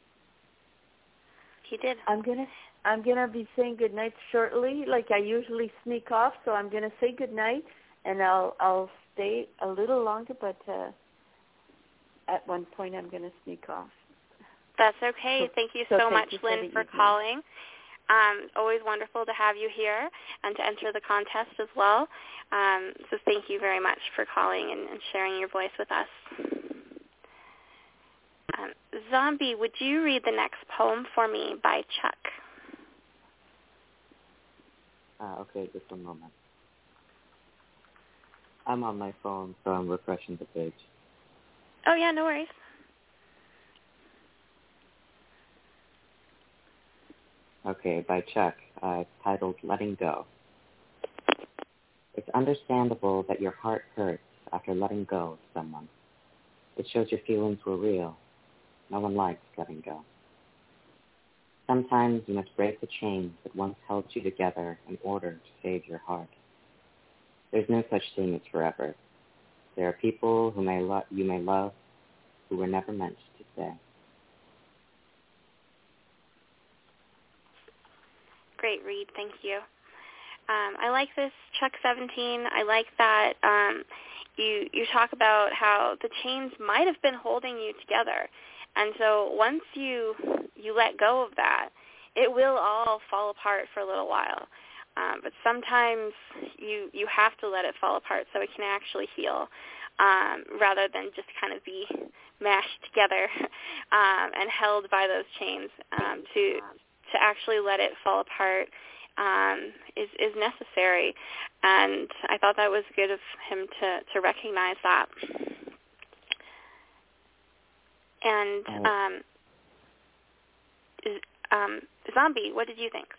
He did. I'm gonna, I'm gonna be saying goodnight shortly. Like I usually sneak off, so I'm gonna say goodnight, and I'll, I'll stay a little longer. But uh, at one point, I'm gonna sneak off. That's okay. So, thank you so so thank much, you for Lynn, the for evening. calling. Um, always wonderful to have you here and to enter the contest as well. Um, so thank you very much for calling and, and sharing your voice with us. Um, Zombie, would you read the next poem for me by Chuck? Uh, okay, just one moment. I'm on my phone, so I'm refreshing the page. Oh, yeah, no worries. Okay, by Chuck, uh, titled Letting Go. It's understandable that your heart hurts after letting go of someone. It shows your feelings were real. No one likes letting go. Sometimes you must break the chains that once held you together in order to save your heart. There's no such thing as forever. There are people who may lo- you may love who were never meant to stay. Great read. Thank you. Um, I like this, Chuck seventeen. I like that um, you you talk about how the chains might have been holding you together. And so once you you let go of that, it will all fall apart for a little while. Um, but sometimes you you have to let it fall apart so it can actually heal, um, rather than just kind of be mashed together um, and held by those chains. Um, to to actually let it fall apart um, is is necessary, and I thought that was good of him to to recognize that. And um, um, Zombie, what did you think?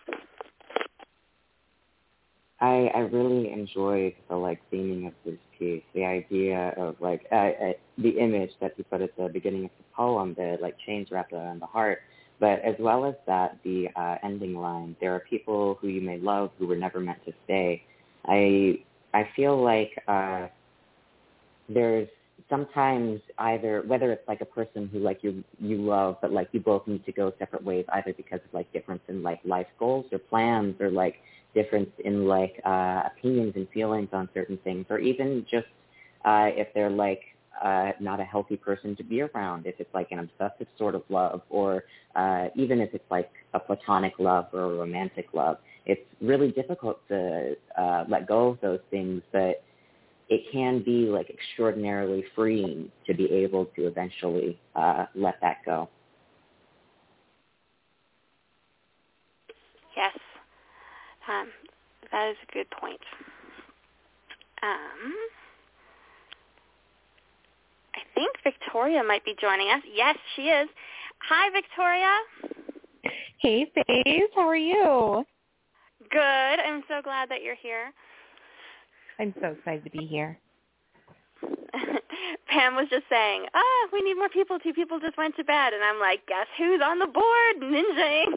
I, I really enjoyed the like theming of this piece, the idea of like uh, uh, the image that he put at the beginning of the poem, the like chains wrapped around the heart, but as well as that, the uh, ending line, there are people who you may love who were never meant to stay. I I feel like uh, there's sometimes either, whether it's like a person who like you you love, but like you both need to go separate ways, either because of like difference in like life goals or plans, or like difference in like uh, opinions and feelings on certain things, or even just uh, if they're like uh, not a healthy person to be around, if it's like an obsessive sort of love, or uh, even if it's like a platonic love or a romantic love. It's really difficult to uh, let go of those things, but it can be like extraordinarily freeing to be able to eventually uh, let that go. Yes, um, that is a good point. Um, I think Victoria might be joining us. Yes, she is. Hi, Victoria. Hey, Faith. How are you? Good. I'm so glad that you're here. I'm so excited to be here. Pam was just saying, ah, we need more people. Two people just went to bed. And I'm like, guess who's on the board? Ninjaing.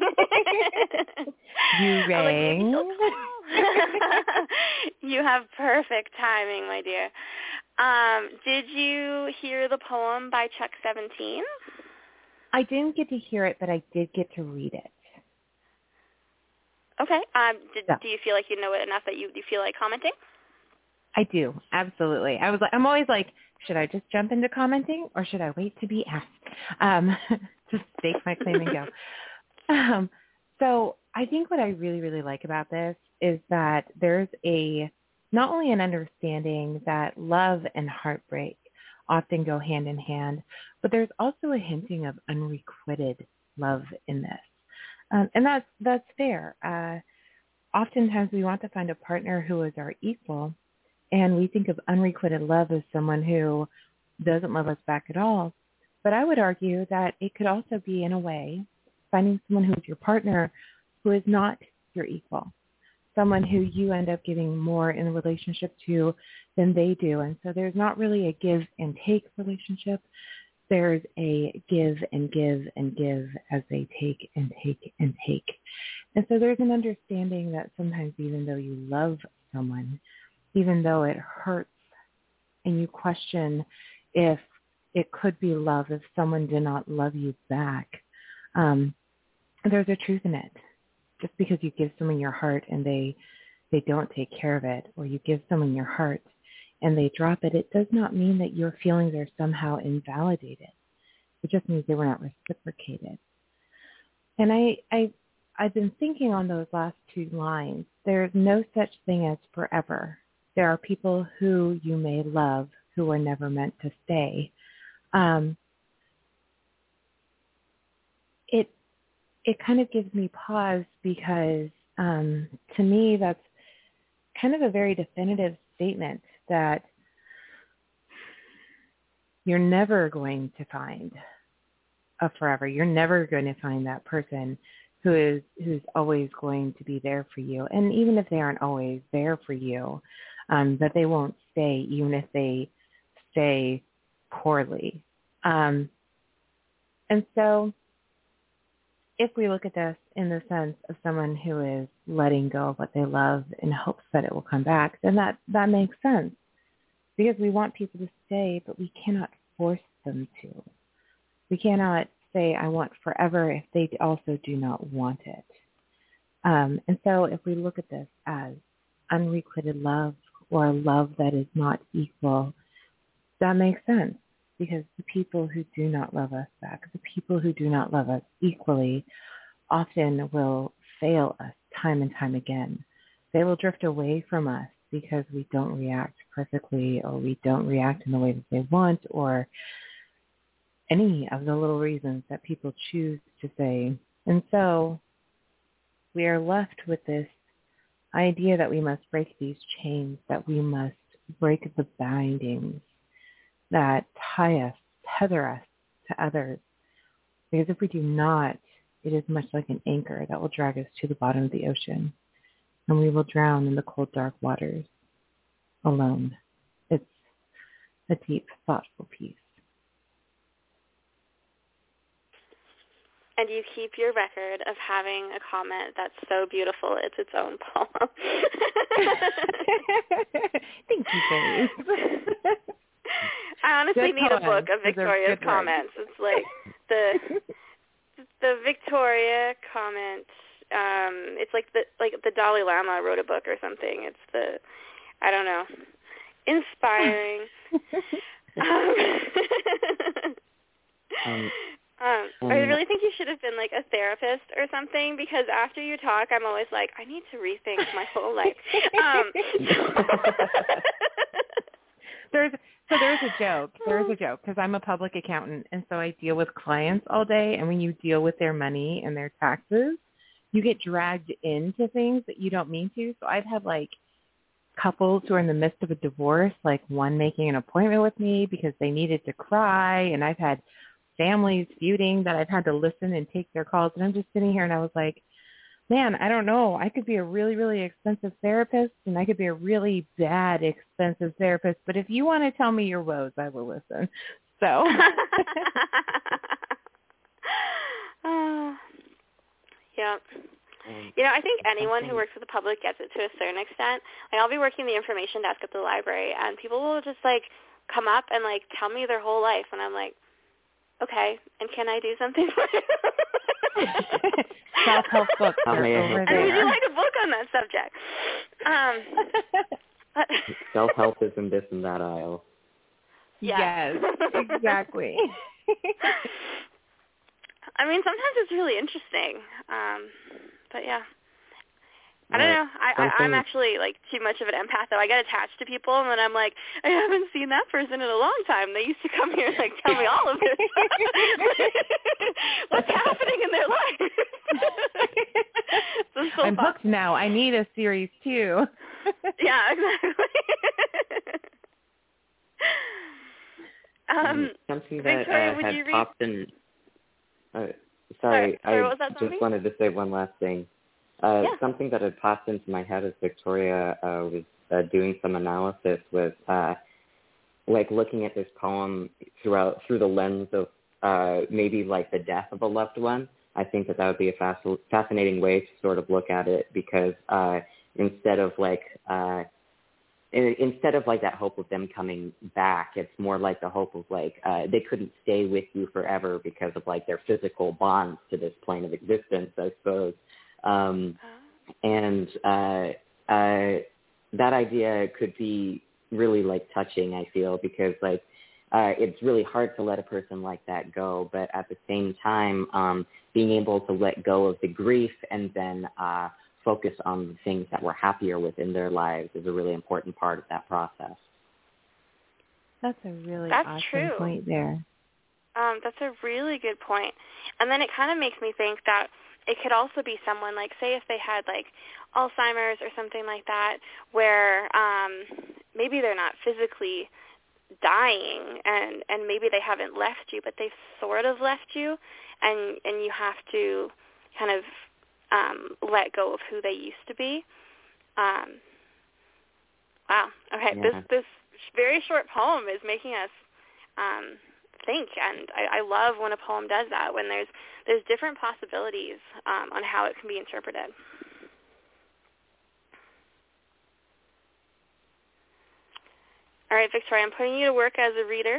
You rang. Like, you have perfect timing, my dear. Um, did you hear the poem by Chuck seventeen? I didn't get to hear it, but I did get to read it. Okay. Um, did, So. Do you feel like you know it enough that you, you feel like commenting? I do, absolutely. I was like, I'm always like, should I just jump into commenting or should I wait to be asked? Um, just stake my claim and go. Um, so I think what I really, really like about this is that there's a, not only an understanding that love and heartbreak often go hand in hand, but there's also a hinting of unrequited love in this. Um, and that's, that's fair. Uh, oftentimes we want to find a partner who is our equal, and we think of unrequited love as someone who doesn't love us back at all. But I would argue that it could also be, in a way, finding someone who is your partner who is not your equal, someone who you end up giving more in a relationship to than they do. And so there's not really a give and take relationship. There's a give and give and give as they take and take and take. And so there's an understanding that sometimes even though you love someone, even though it hurts and you question if it could be love if someone did not love you back, um, there's a truth in it. Just because you give someone your heart and they they don't take care of it, or you give someone your heart and they drop it, it does not mean that your feelings are somehow invalidated. It just means they were not reciprocated. And I, I, I've been thinking on those last two lines. There's no such thing as forever. There are people who you may love who are never meant to stay. Um, it, it kind of gives me pause because um, to me that's kind of a very definitive statement that you're never going to find a forever. You're never going to find that person who is who's always going to be there for you. And even if they aren't always there for you, um, that they won't stay, even if they stay poorly. Um, and so if we look at this in the sense of someone who is letting go of what they love in hopes that it will come back, then that, that makes sense. Because we want people to stay, but we cannot force them to. We cannot say, I want forever, if they also do not want it. Um, and so if we look at this as unrequited love or a love that is not equal, that makes sense. Because the people who do not love us back, the people who do not love us equally, often will fail us time and time again. They will drift away from us because we don't react perfectly, or we don't react in the way that they want, or any of the little reasons that people choose to say. And so we are left with this idea that we must break these chains, that we must break the bindings that tie us, tether us to others. Because if we do not, it is much like an anchor that will drag us to the bottom of the ocean, and we will drown in the cold, dark waters alone. It's a deep, thoughtful piece. And you keep your record of having a comment that's so beautiful, it's its own poem. Thank you, Faith. I honestly Good need poems. a book of Victoria's comments. It's like the the Victoria comment. Um, it's like the like the Dalai Lama wrote a book or something. It's the I don't know, inspiring. um, um, um, um, I really think you should have been like a therapist or something, because after you talk, I'm always like, I need to rethink my whole life. Um, There's So there's a joke. There's a joke because I'm a public accountant, and so I deal with clients all day. And when you deal with their money and their taxes, you get dragged into things that you don't mean to. So I've had like couples who are in the midst of a divorce, like one making an appointment with me because they needed to cry, and I've had families feuding that I've had to listen and take their calls. And I'm just sitting here, and I was like, man, I don't know. I could be a really, really expensive therapist, and I could be a really bad, expensive therapist. But if you want to tell me your woes, I will listen. So. uh, yeah. You know, I think anyone who works with the public gets it to a certain extent. Like, I'll be working the information desk at the library, and people will just, like, come up and, like, tell me their whole life. And I'm like, okay, and can I do something for you? Self-help books are over there. And would you like a book on that subject? Um, but Self-help is in this and that aisle. Yeah. Yes, exactly. I mean, sometimes it's really interesting. Um, but yeah. I don't know. I, I, I'm actually, like, too much of an empath, though. I get attached to people, and then I'm like, I haven't seen that person in a long time. They used to come here and, like, tell me all of this. What's happening in their life? So so I'm fun. hooked now. I need a series two. Yeah, exactly. um, Something that Victoria, uh, would had you read? popped in. Uh, sorry, Sorry, sorry, I what was that, just Zombie? wanted to say one last thing. Uh, Yeah. Something that had popped into my head as Victoria uh, was uh, doing some analysis was uh, like looking at this poem throughout through the lens of uh, maybe like the death of a loved one. I think that that would be a fasc- fascinating way to sort of look at it, because uh, instead of like uh, in, instead of like that hope of them coming back, it's more like the hope of like uh, they couldn't stay with you forever because of like their physical bonds to this plane of existence, I suppose. Um, and uh, uh, that idea could be really like touching, I feel, because like uh, it's really hard to let a person like that go. But at the same time, um, being able to let go of the grief and then uh, focus on the things that we're happier with in their lives is a really important part of that process. That's a really That's awesome true. point there. Um, that's a really good point. And then it kind of makes me think that it could also be someone, like, say if they had, like, Alzheimer's or something like that, where um, maybe they're not physically dying and, and maybe they haven't left you, but they've sort of left you, and, and you have to kind of um, let go of who they used to be. Um, wow. Okay, Yeah. this this very short poem is making us um, think, and I, I love when a poem does that, when there's there's different possibilities um, on how it can be interpreted. All right, Victoria, I'm putting you to work as a reader.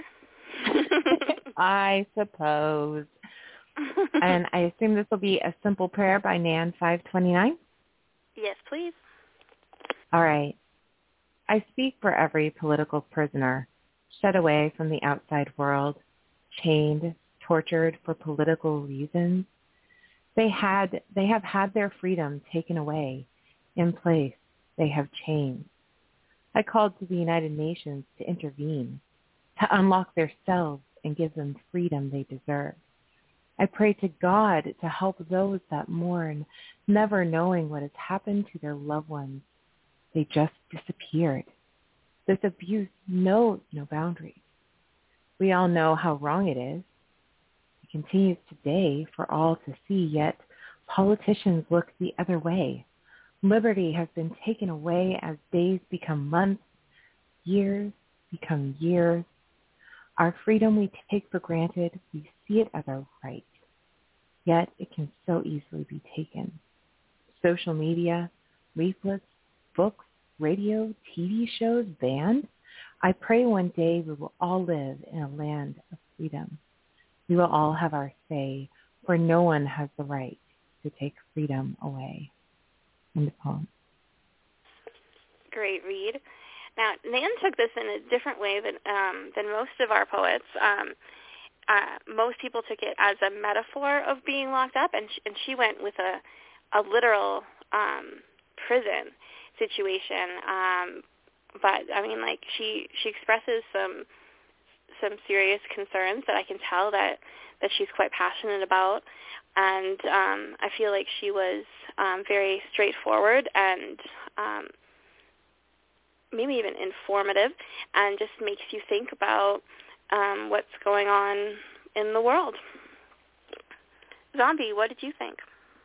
I suppose. And I assume this will be a simple prayer by Nan five twenty-nine? Yes, please. All right. I speak for every political prisoner, shut away from the outside world, chained, tortured for political reasons. They had, they have had their freedom taken away. In place, they have chains. I called to the United Nations to intervene, to unlock their cells and give them freedom they deserve. I pray to God to help those that mourn, never knowing what has happened to their loved ones. They just disappeared. This abuse knows no boundaries. We all know how wrong it is. It continues today for all to see, yet politicians look the other way. Liberty has been taken away as days become months, years become years. Our freedom we take for granted, we see it as our right. Yet it can so easily be taken. Social media, leaflets, books, radio, T V shows banned. I pray one day we will all live in a land of freedom. We will all have our say, for no one has the right to take freedom away. End of poem. Great read. Now, Nan took this in a different way than um, than most of our poets. Um, uh, most people took it as a metaphor of being locked up, and she, and she went with a a literal um, prison situation. Um, but I mean, like she she expresses some some serious concerns that I can tell that that she's quite passionate about, and um, I feel like she was um, very straightforward and um, maybe even informative, and just makes you think about um, what's going on in the world. Zombie, what did you think?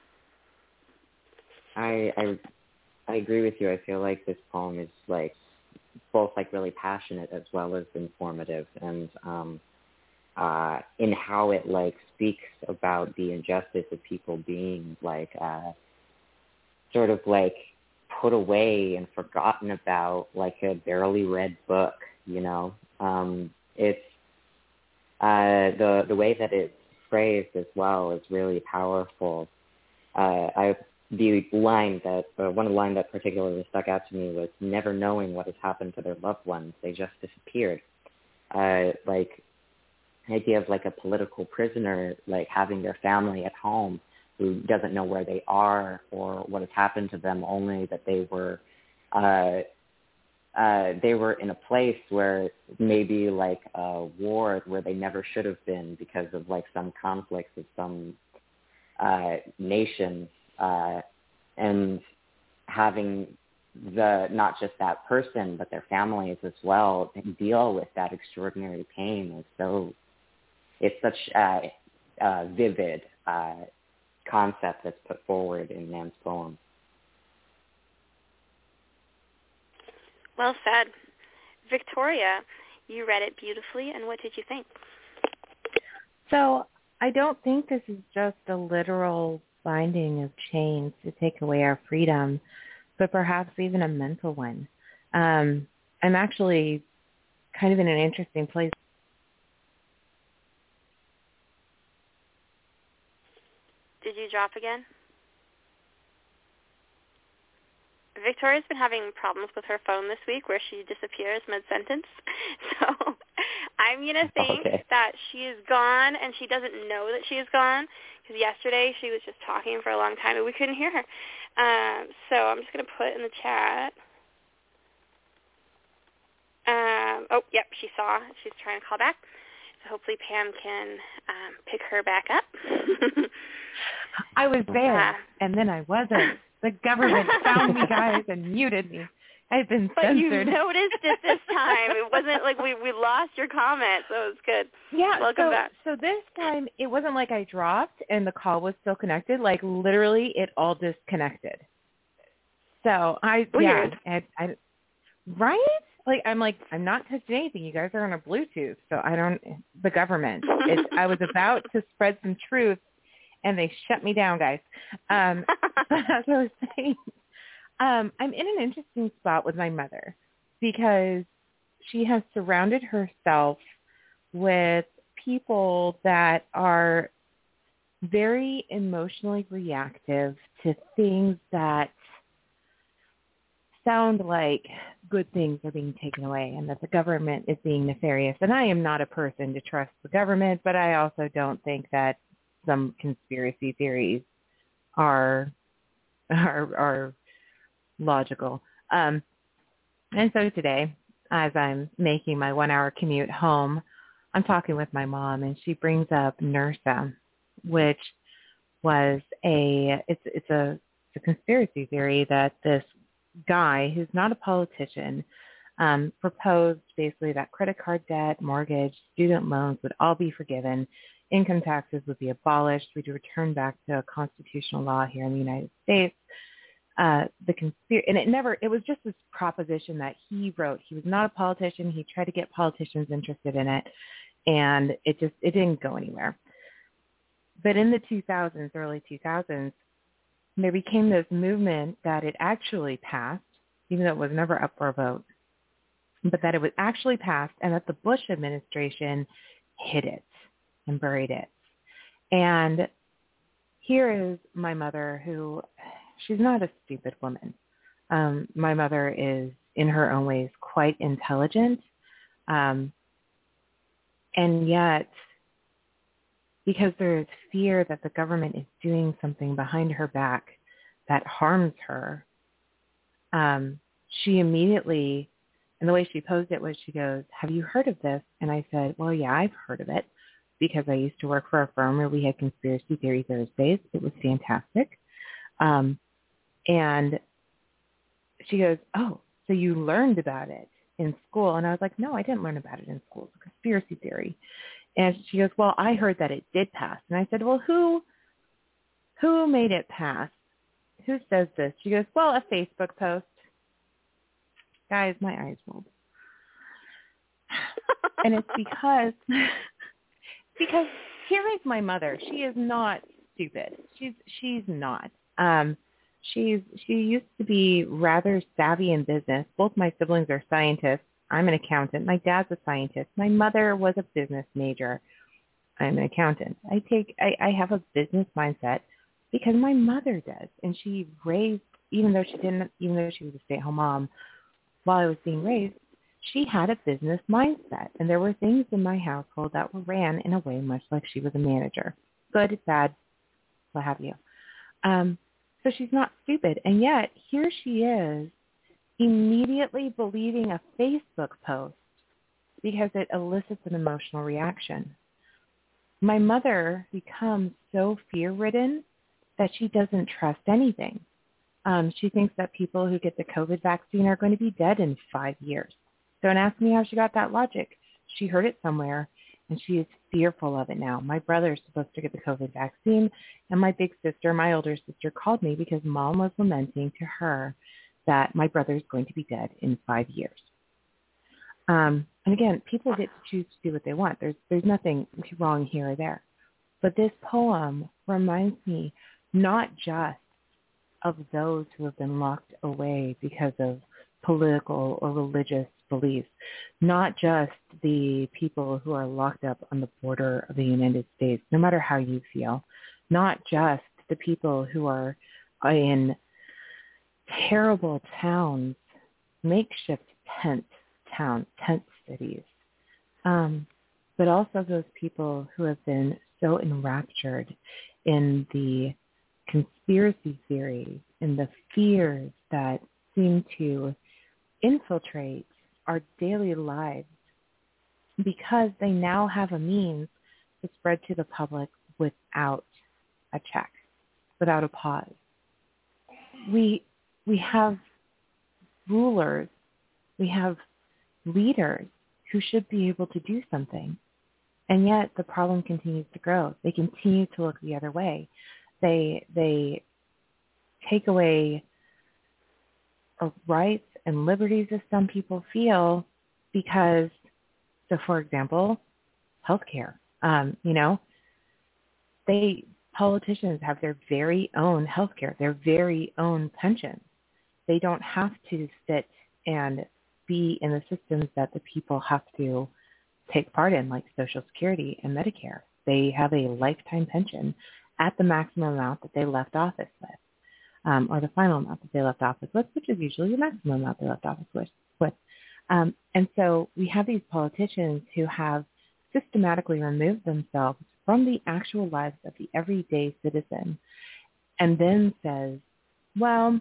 I, I I agree with you. I feel like this poem is like both like really passionate as well as informative, and um, uh, in how it like speaks about the injustice of people being like uh, sort of like put away and forgotten about, like a barely read book. You know, um, it's uh, the the way that it's phrased as well is really powerful. Uh, I the line that uh, one of the lines that particularly stuck out to me was never knowing what has happened to their loved ones. They just disappeared. Uh, like the idea of like a political prisoner, like having their family at home who doesn't know where they are or what has happened to them, only that they were uh, uh, they were in a place where maybe like a war where they never should have been because of like some conflicts of some uh, nations. Uh, and having the not just that person but their families as well deal with that extraordinary pain is so it's such a, a vivid uh, concept that's put forward in Nan's poem. Well said. Victoria, you read it beautifully, and what did you think? So I don't think this is just a literal binding of chains to take away our freedom, but perhaps even a mental one. Um, I'm actually kind of in an interesting place. Did you drop again? Victoria's been having problems with her phone this week where she disappears mid-sentence. So I'm going to think Okay. that she is gone and she doesn't know that she is gone because yesterday she was just talking for a long time and we couldn't hear her. Um, so I'm just going to put in the chat. Um, oh, yep, she saw. She's trying to call back. So hopefully Pam can um, pick her back up. I was there, Uh, and then I wasn't. The government found me, guys, and muted me. I've been but censored. you noticed it this time. It wasn't like we, we lost your comment, so it was good. Yeah, Welcome so, back. so this time it wasn't like I dropped and the call was still connected. Like, literally, it all disconnected. So, I, Weird. yeah, I, I, right? Like, I'm like, I'm not touching anything. You guys are on a Bluetooth, so I don't, the government. It's, I was about to spread some truth, and they shut me down, guys. Um, as I was saying, um, I'm in an interesting spot with my mother because she has surrounded herself with people that are very emotionally reactive to things that sound like good things are being taken away and that the government is being nefarious. And I am not a person to trust the government, but I also don't think that some conspiracy theories are are, are logical. Um, and so today, as I'm making my one-hour commute home, I'm talking with my mom, and she brings up NERSA, which was a it's it's a, it's a conspiracy theory that this guy who's not a politician um, proposed basically that credit card debt, mortgage, student loans would all be forgiven, income taxes would be abolished, we'd return back to a constitutional law here in the United States. Uh, the conspiracy, and it never, it was just this proposition that he wrote. He was not a politician. He tried to get politicians interested in it, and it just, it didn't go anywhere. But in the two thousands, early two thousands, there became this movement that it actually passed, even though it was never up for a vote, but that it was actually passed and that the Bush administration hid it and buried it. And here is my mother who, she's not a stupid woman. Um, my mother is, in her own ways, quite intelligent. Um, and yet, because there is fear that the government is doing something behind her back that harms her, um, she immediately, and the way she posed it was, she goes, "Have you heard of this?" And I said, "Well, yeah, I've heard of it because I used to work for a firm where we had Conspiracy Theory Thursdays. It was fantastic." Um, and she goes, "Oh, so you learned about it in school?" And I was like, "No, I didn't learn about it in school. It's a conspiracy theory." And she goes, "Well, I heard that it did pass." And I said, "Well, who who made it pass? Who says this?" She goes, "Well, a Facebook post." Guys, my eyes rolled. And it's because because here is my mother. She is not stupid. She's she's not. Um, she's she used to be rather savvy in business. Both my siblings are scientists. I'm an accountant. My dad's a scientist. My mother was a business major. I'm an accountant. I take I, I have a business mindset because my mother does. And she raised, even though she didn't, even though she was a stay-at-home mom, while I was being raised, she had a business mindset. And there were things in my household that were ran in a way much like she was a manager. Good, bad, what have you. Um, so she's not stupid. And yet, here she is, immediately believing a Facebook post because it elicits an emotional reaction. My mother becomes so fear-ridden that she doesn't trust anything. Um, she thinks that people who get the COVID vaccine are going to be dead in five years. Don't ask me how she got that logic. She heard it somewhere, and she is fearful of it now. My brother's supposed to get the COVID vaccine, and my big sister, my older sister, called me because Mom was lamenting to her that my brother is going to be dead in five years. Um, and again, people get to choose to do what they want. There's there's nothing wrong here or there. But this poem reminds me not just of those who have been locked away because of political or religious beliefs, not just the people who are locked up on the border of the United States, no matter how you feel, not just the people who are in terrible towns, makeshift tent towns, tent cities, Um, but also those people who have been so enraptured in the conspiracy theories and the fears that seem to infiltrate our daily lives because they now have a means to spread to the public without a check, without a pause. We we have rulers, we have leaders who should be able to do something, and yet the problem continues to grow. They continue to look the other way. They they take away rights and liberties, as some people feel, because, so for example, healthcare. Um, you know, they politicians have their very own healthcare, their very own pensions. They don't have to sit and be in the systems that the people have to take part in, like Social Security and Medicare. They have a lifetime pension at the maximum amount that they left office with, um, or the final amount that they left office with, which is usually the maximum amount they left office with. with. Um, and so we have these politicians who have systematically removed themselves from the actual lives of the everyday citizen, and then says, well,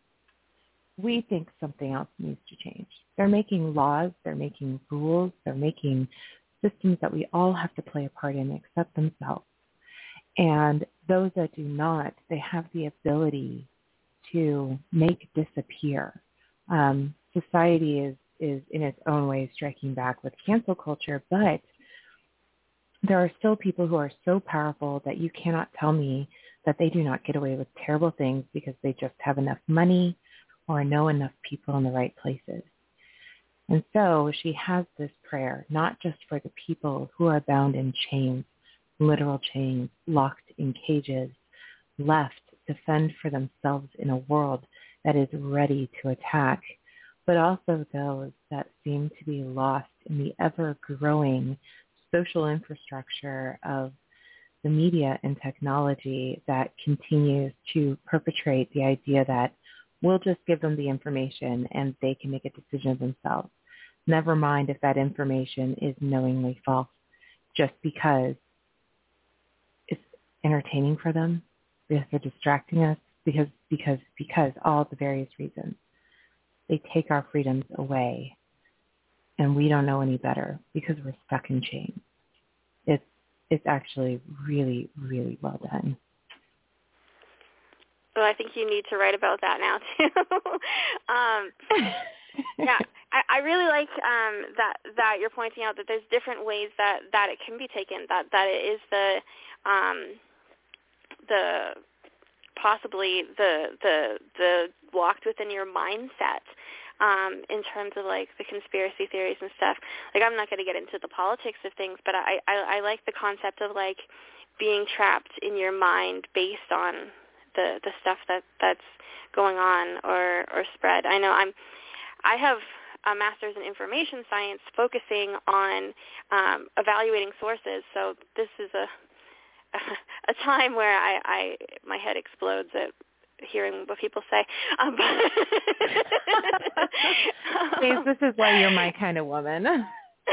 we think something else needs to change. They're making laws, they're making rules, they're making systems that we all have to play a part in except themselves. And those that do not, they have the ability to make disappear. Um, society is, is in its own way striking back with cancel culture, but there are still people who are so powerful that you cannot tell me that they do not get away with terrible things because they just have enough money or know enough people in the right places. And so she has this prayer, not just for the people who are bound in chains, literal chains, locked in cages, left to fend for themselves in a world that is ready to attack, but also those that seem to be lost in the ever-growing social infrastructure of the media and technology that continues to perpetrate the idea that we'll just give them the information and they can make a decision themselves. Never mind if that information is knowingly false, just because it's entertaining for them, because they're distracting us, because, because, because all the various reasons. They take our freedoms away, and we don't know any better because we're stuck in chains. It's it's actually really, really well done. Well, I think you need to write about that now too. um, yeah, I, I really like um, that that you're pointing out that there's different ways that, that it can be taken. That that it is the um, the possibly the the the locked within your mindset. Um, in terms of like the conspiracy theories and stuff. Like, I'm not going to get into the politics of things, but I, I, I like the concept of like being trapped in your mind based on the, the stuff that, that's going on or, or spread. I know I'm, I have a master's in information science focusing on um, evaluating sources. So this is a, a time where I, I my head explodes at hearing what people say. Um, Please, this is why you're my kind of woman. um,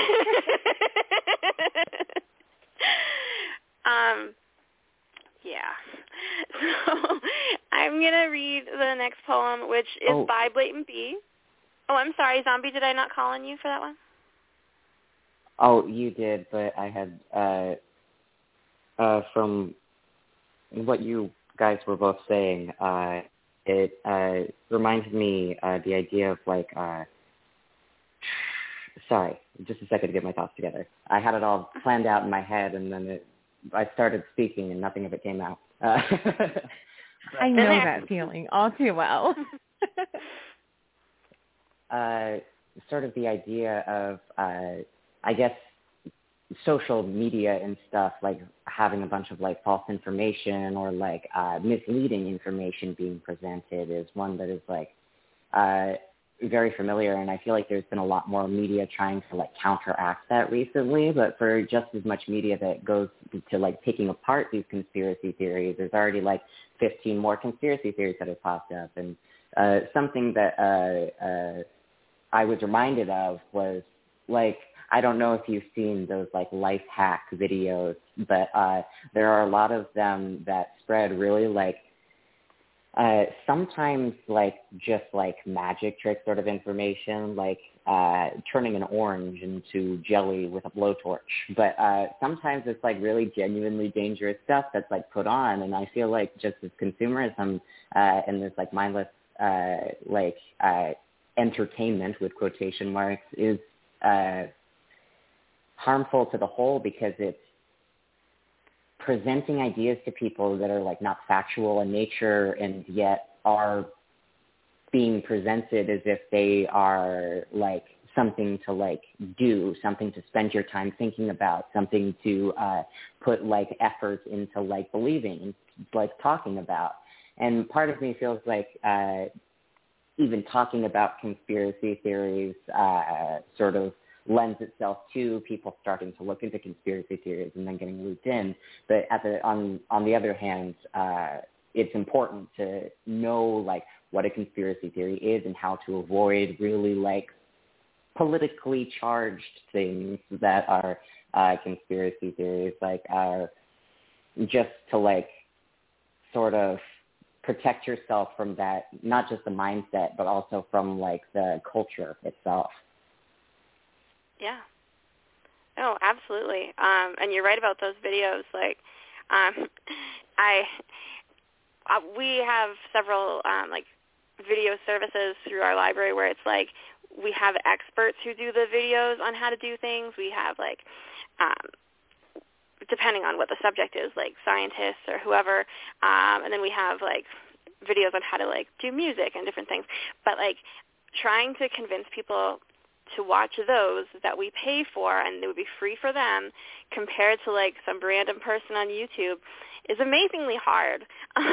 yeah. So I'm going to read the next poem, which is oh. by Blatant B. Oh, I'm sorry, Zombie, did I not call on you for that one? Oh, you did, but I had, uh, uh, from what you guys were both saying, uh, it uh, reminded me uh, the idea of like, uh, sorry, just a second to get my thoughts together. I had it all planned out in my head, and then it, I started speaking, and nothing of it came out. Uh, I know that feeling all too well. uh, sort of the idea of, uh, I guess, social media and stuff, like having a bunch of like false information or like uh, misleading information being presented is one that is like uh, very familiar. And I feel like there's been a lot more media trying to like counteract that recently, but for just as much media that goes to like picking apart these conspiracy theories, there's already like fifteen more conspiracy theories that have popped up. And uh, something that uh, uh, I was reminded of was like, I don't know if you've seen those like life hack videos, but uh, there are a lot of them that spread really like uh, sometimes like just like magic trick sort of information, like uh, turning an orange into jelly with a blowtorch. But uh, sometimes it's like really genuinely dangerous stuff that's like put on. And I feel like just as consumerism uh, and this like mindless uh, like uh, entertainment with quotation marks is uh, harmful to the whole, because it's presenting ideas to people that are like not factual in nature and yet are being presented as if they are like something to like do, something to spend your time thinking about, something to uh, put like effort into like believing, like talking about. And part of me feels like uh, even talking about conspiracy theories uh, sort of lends itself to people starting to look into conspiracy theories and then getting looped in. But at the on on the other hand, uh, it's important to know like what a conspiracy theory is and how to avoid really like politically charged things that are uh, conspiracy theories, like uh, just to like sort of protect yourself from that, not just the mindset, but also from like the culture itself. Yeah. Oh, absolutely. Um, and you're right about those videos. Like, um, I, uh, we have several um, like video services through our library where it's like we have experts who do the videos on how to do things. We have like, um, depending on what the subject is, like scientists or whoever, um, and then we have like videos on how to like do music and different things. But like trying to convince people to watch those that we pay for and it would be free for them compared to like some random person on YouTube is amazingly hard.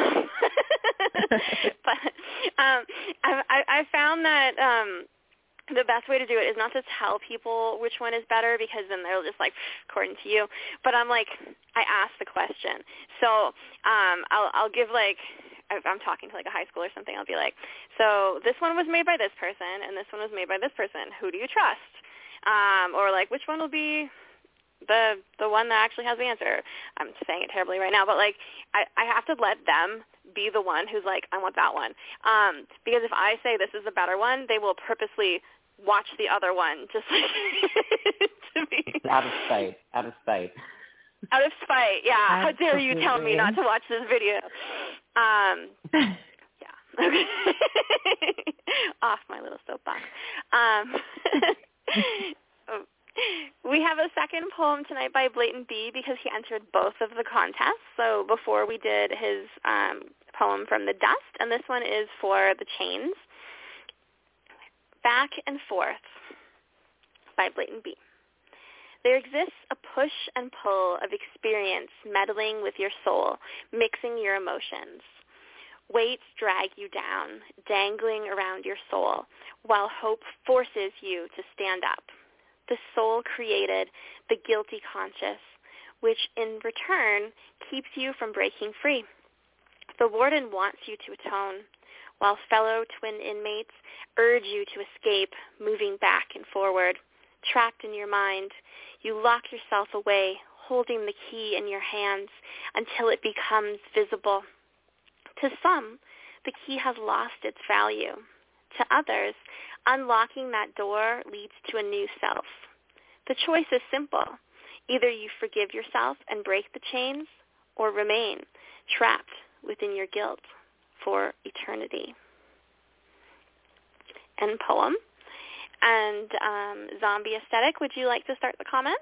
But um, I, I, I found that um, the best way to do it is not to tell people which one is better, because then they'll just like, according to you. But I'm like, I ask the question. So um, I'll, I'll give like, if I'm talking to like a high school or something, I'll be like, so this one was made by this person and this one was made by this person. Who do you trust? Um, or like, which one will be the the one that actually has the answer? I'm saying it terribly right now, but like I, I have to let them be the one who's like, I want that one. Um, because if I say this is the better one, they will purposely watch the other one just like to be out of sight, out of sight. Out of spite, yeah. Absolutely. How dare you tell me not to watch this video? Um, yeah. Okay. Off my little soapbox. Um, we have a second poem tonight by Blatant B because he entered both of the contests. So before we did his um, poem From the Dust, and this one is for The Chains. Back and Forth by Blatant B. There exists a push and pull of experience meddling with your soul, mixing your emotions. Weights drag you down, dangling around your soul, while hope forces you to stand up. The soul created the guilty conscience, which in return keeps you from breaking free. The warden wants you to atone, while fellow twin inmates urge you to escape, moving back and forward. Trapped in your mind, you lock yourself away, holding the key in your hands until it becomes visible. To some, the key has lost its value. To others, unlocking that door leads to a new self. The choice is simple. Either you forgive yourself and break the chains, or remain trapped within your guilt for eternity. End poem. And um, Zombie Aesthetic, would you like to start the comments?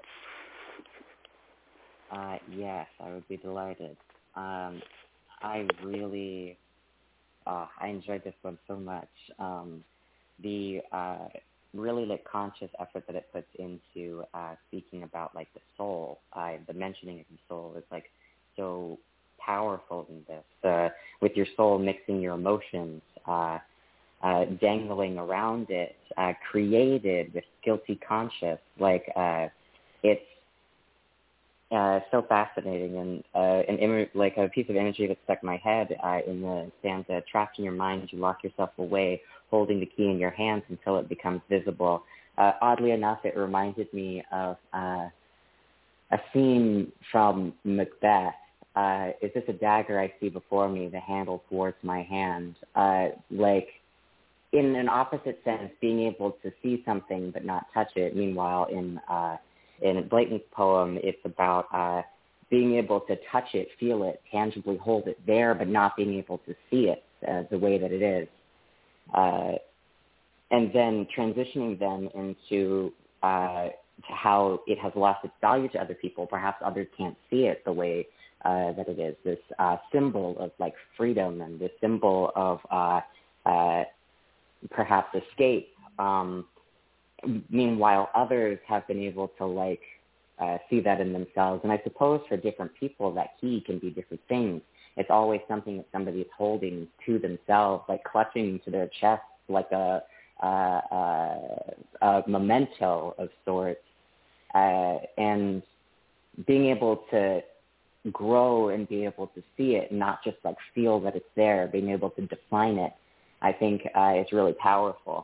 Uh, yes, I would be delighted. Um, I really, uh, I enjoyed this one so much. Um, the uh, really like conscious effort that it puts into uh, speaking about like the soul, uh, the mentioning of the soul is like so powerful in this. Uh, with your soul mixing your emotions, uh, uh, dangling around it, uh, created with guilty conscience, like uh, it's uh, so fascinating, and uh, an Im- like a piece of imagery that stuck in my head uh, in the stanza, trapped in your mind, you lock yourself away, holding the key in your hands until it becomes visible. uh, oddly enough, it reminded me of uh, a scene from Macbeth. Uh, is this a dagger I see before me, the handle towards my hand? Uh, like, in an opposite sense, being able to see something but not touch it. Meanwhile, in uh, in Blayton's poem, it's about uh, being able to touch it, feel it, tangibly hold it there, but not being able to see it uh, the way that it is. Uh, and then transitioning them into uh, to how it has lost its value to other people. Perhaps others can't see it the way uh, that it is. This uh, symbol of like freedom and this symbol of uh, uh, perhaps escape. Um, meanwhile, others have been able to like uh, see that in themselves. And I suppose for different people, that key can be different things. It's always something that somebody is holding to themselves, like clutching to their chest, like a, a, a, a memento of sorts. Uh, and being able to grow and be able to see it, not just like feel that it's there, being able to define it, I think uh, is really powerful.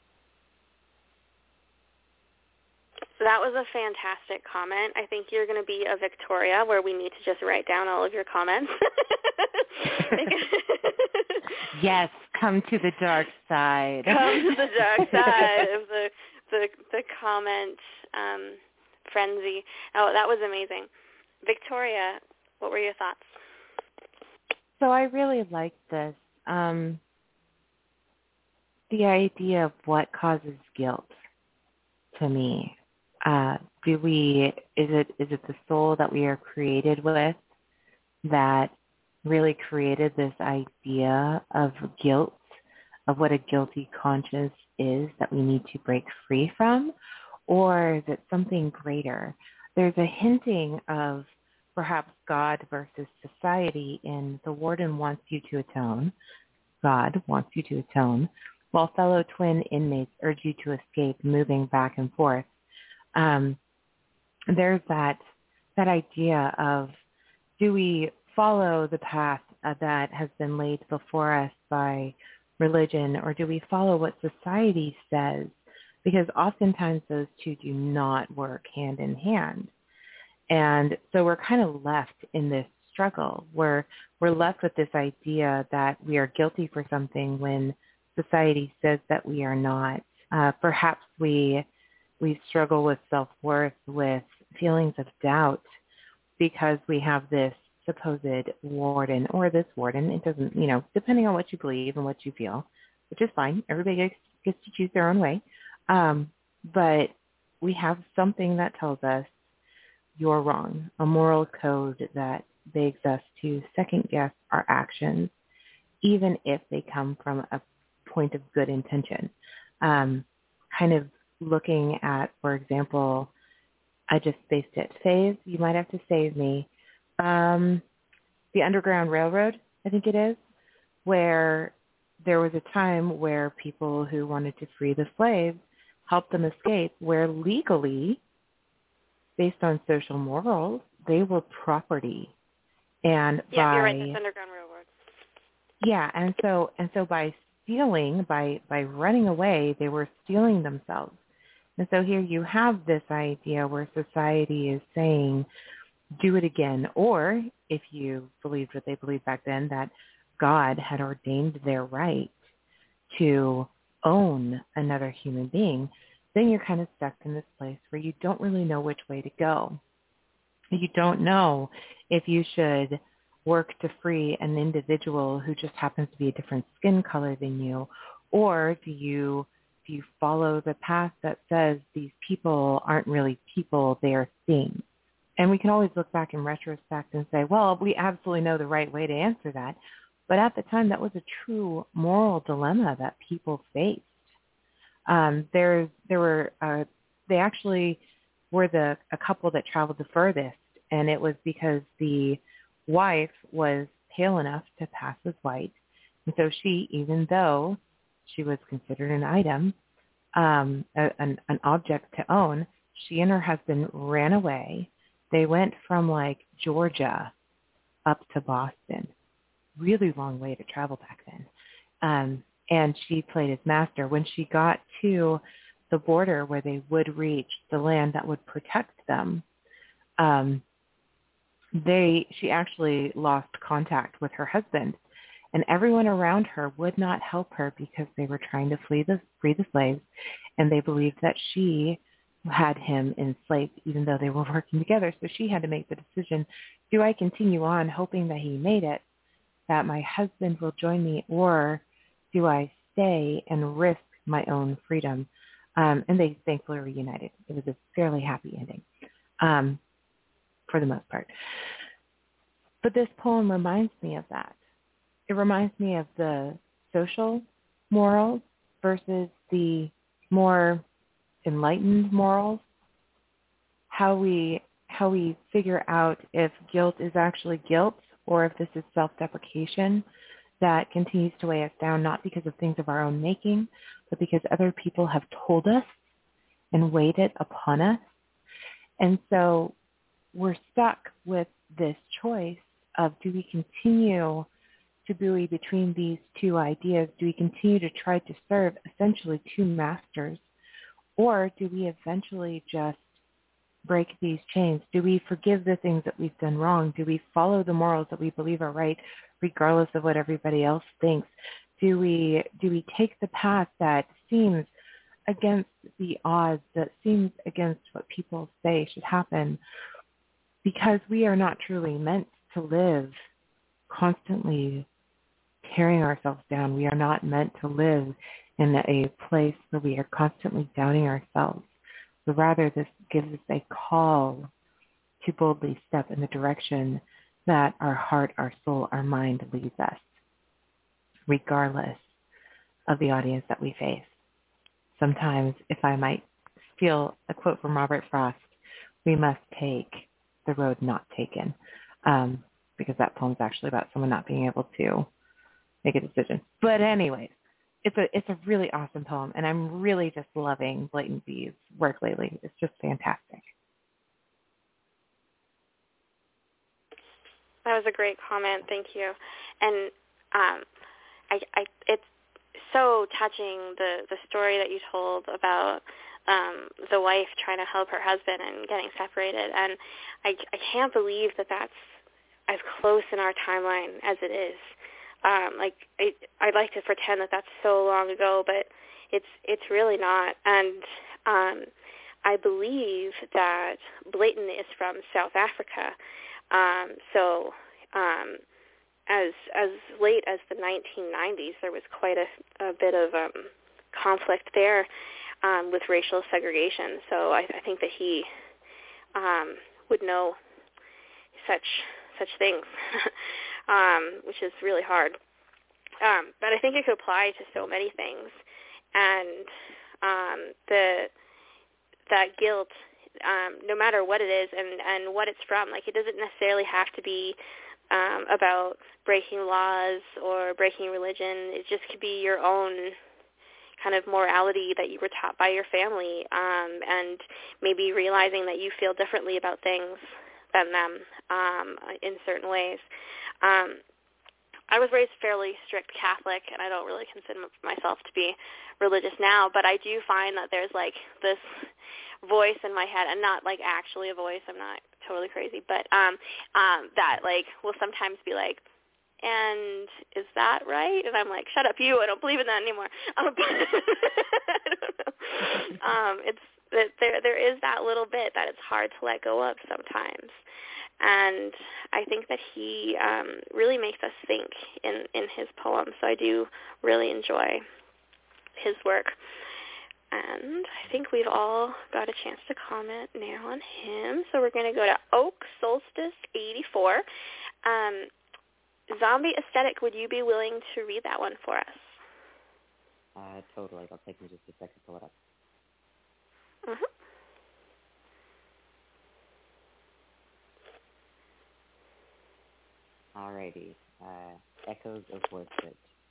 So that was a fantastic comment. I think you're going to be a Victoria where we need to just write down all of your comments. Yes, come to the dark side. Come to the dark side of the the, the comment um, frenzy. Oh, that was amazing. Victoria, what were your thoughts? So I really liked this. Um, the idea of what causes guilt to me. Uh, do we, is it, is it the soul that we are created with that really created this idea of guilt, of what a guilty conscience is that we need to break free from? Or is it something greater? There's a hinting of perhaps God versus society in the warden wants you to atone. God wants you to atone, while fellow twin inmates urge you to escape, moving back and forth. Um, there's that that idea of, do we follow the path uh, that has been laid before us by religion, or do we follow what society says? Because oftentimes those two do not work hand in hand. And so we're kind of left in this struggle where we're left with this idea that we are guilty for something when society says that we are not. Uh, perhaps we we struggle with self-worth, with feelings of doubt, because we have this supposed warden or this warden. It doesn't, you know, depending on what you believe and what you feel, which is fine. Everybody gets, gets to choose their own way. Um, but we have something that tells us you're wrong, a moral code that begs us to second-guess our actions, even if they come from a point of good intention. Um, kind of looking at, for example, I just spaced it. Faze, you might have to save me. Um, the Underground Railroad, I think it is, where there was a time where people who wanted to free the slaves helped them escape, where legally, based on social morals, they were property. And yeah, by, you're right, that's Underground Railroad. Yeah, and so and so by stealing, by, by running away, they were stealing themselves. And so here you have this idea where society is saying, do it again. Or if you believed what they believed back then, that God had ordained their right to own another human being, then you're kind of stuck in this place where you don't really know which way to go. You don't know if you should work to free an individual who just happens to be a different skin color than you, or do you do you follow the path that says these people aren't really people, they are things? And we can always look back in retrospect and say, well, we absolutely know the right way to answer that. But at the time, that was a true moral dilemma that people faced. Um, there, there were, uh, they actually were the a couple that traveled the furthest, and it was because the wife was pale enough to pass as white, and so she, even though she was considered an item, um, a, an, an object to own, she and her husband ran away. They went from like Georgia up to Boston. Really long way to travel back then. Um, and she played his master. When she got to the border where they would reach the land that would protect them, um, they she actually lost contact with her husband, and everyone around her would not help her because they were trying to flee the free the slaves, and they believed that she had him enslaved even though they were working together. So she had to make the decision, do I continue on hoping that he made it, that my husband will join me, or do I stay and risk my own freedom? Um, and they thankfully reunited. It was a fairly happy ending, um, for the most part. But this poem reminds me of that. It reminds me of the social morals versus the more enlightened morals, how we how we figure out if guilt is actually guilt or if this is self-deprecation that continues to weigh us down, not because of things of our own making, but because other people have told us and weighed it upon us. And so we're stuck with this choice of, do we continue to buoy between these two ideas? Do we continue to try to serve essentially two masters? Or do we eventually just break these chains? Do we forgive the things that we've done wrong? Do we follow the morals that we believe are right, regardless of what everybody else thinks? Do we do we take the path that seems against the odds, that seems against what people say should happen? Because we are not truly meant to live constantly tearing ourselves down. We are not meant to live in a place where we are constantly doubting ourselves. But rather, this gives us a call to boldly step in the direction that our heart, our soul, our mind leads us, regardless of the audience that we face. Sometimes, if I might steal a quote from Robert Frost, we must take the road not taken, um, because that poem is actually about someone not being able to make a decision. But anyways, it's a it's a really awesome poem, and I'm really just loving Blatant B's work lately. It's just fantastic. That was a great comment. Thank you. And um, I, I, it's so touching, the, the story that you told about um, the wife trying to help her husband and getting separated. And I, I can't believe that that's as close in our timeline as it is. Um, like I, I'd like to pretend that that's so long ago, but it's it's really not. And um, I believe that Blatant is from South Africa. Um, so um, as as late as the nineteen nineties, there was quite a, a bit of um, conflict there um, with racial segregation. So I, I think that he um, would know such such things, um, which is really hard. Um, but I think it could apply to so many things, and um, the that guilt. Um, no matter what it is and, and what it's from. Like, it doesn't necessarily have to be um, about breaking laws or breaking religion. It just could be your own kind of morality that you were taught by your family, um, and maybe realizing that you feel differently about things than them um, in certain ways. Um, I was raised fairly strict Catholic, and I don't really consider myself to be religious now, but I do find that there's like this voice in my head, and not like actually a voice, I'm not totally crazy, but um, um, that like will sometimes be like, and is that right? And I'm like, shut up, you, I don't believe in that anymore. Um, I don't know. Um, it's that there there is that little bit that it's hard to let go of sometimes. And I think that he um, really makes us think in, in his poems. So I do really enjoy his work. And I think we've all got a chance to comment now on him. So we're going to go to Oak Solstice eighty-four. Um, Zombie Aesthetic, would you be willing to read that one for us? Uh, totally. It'll take me just a second to pull it up. Mm-hmm. Alrighty, uh, Echoes of Worship.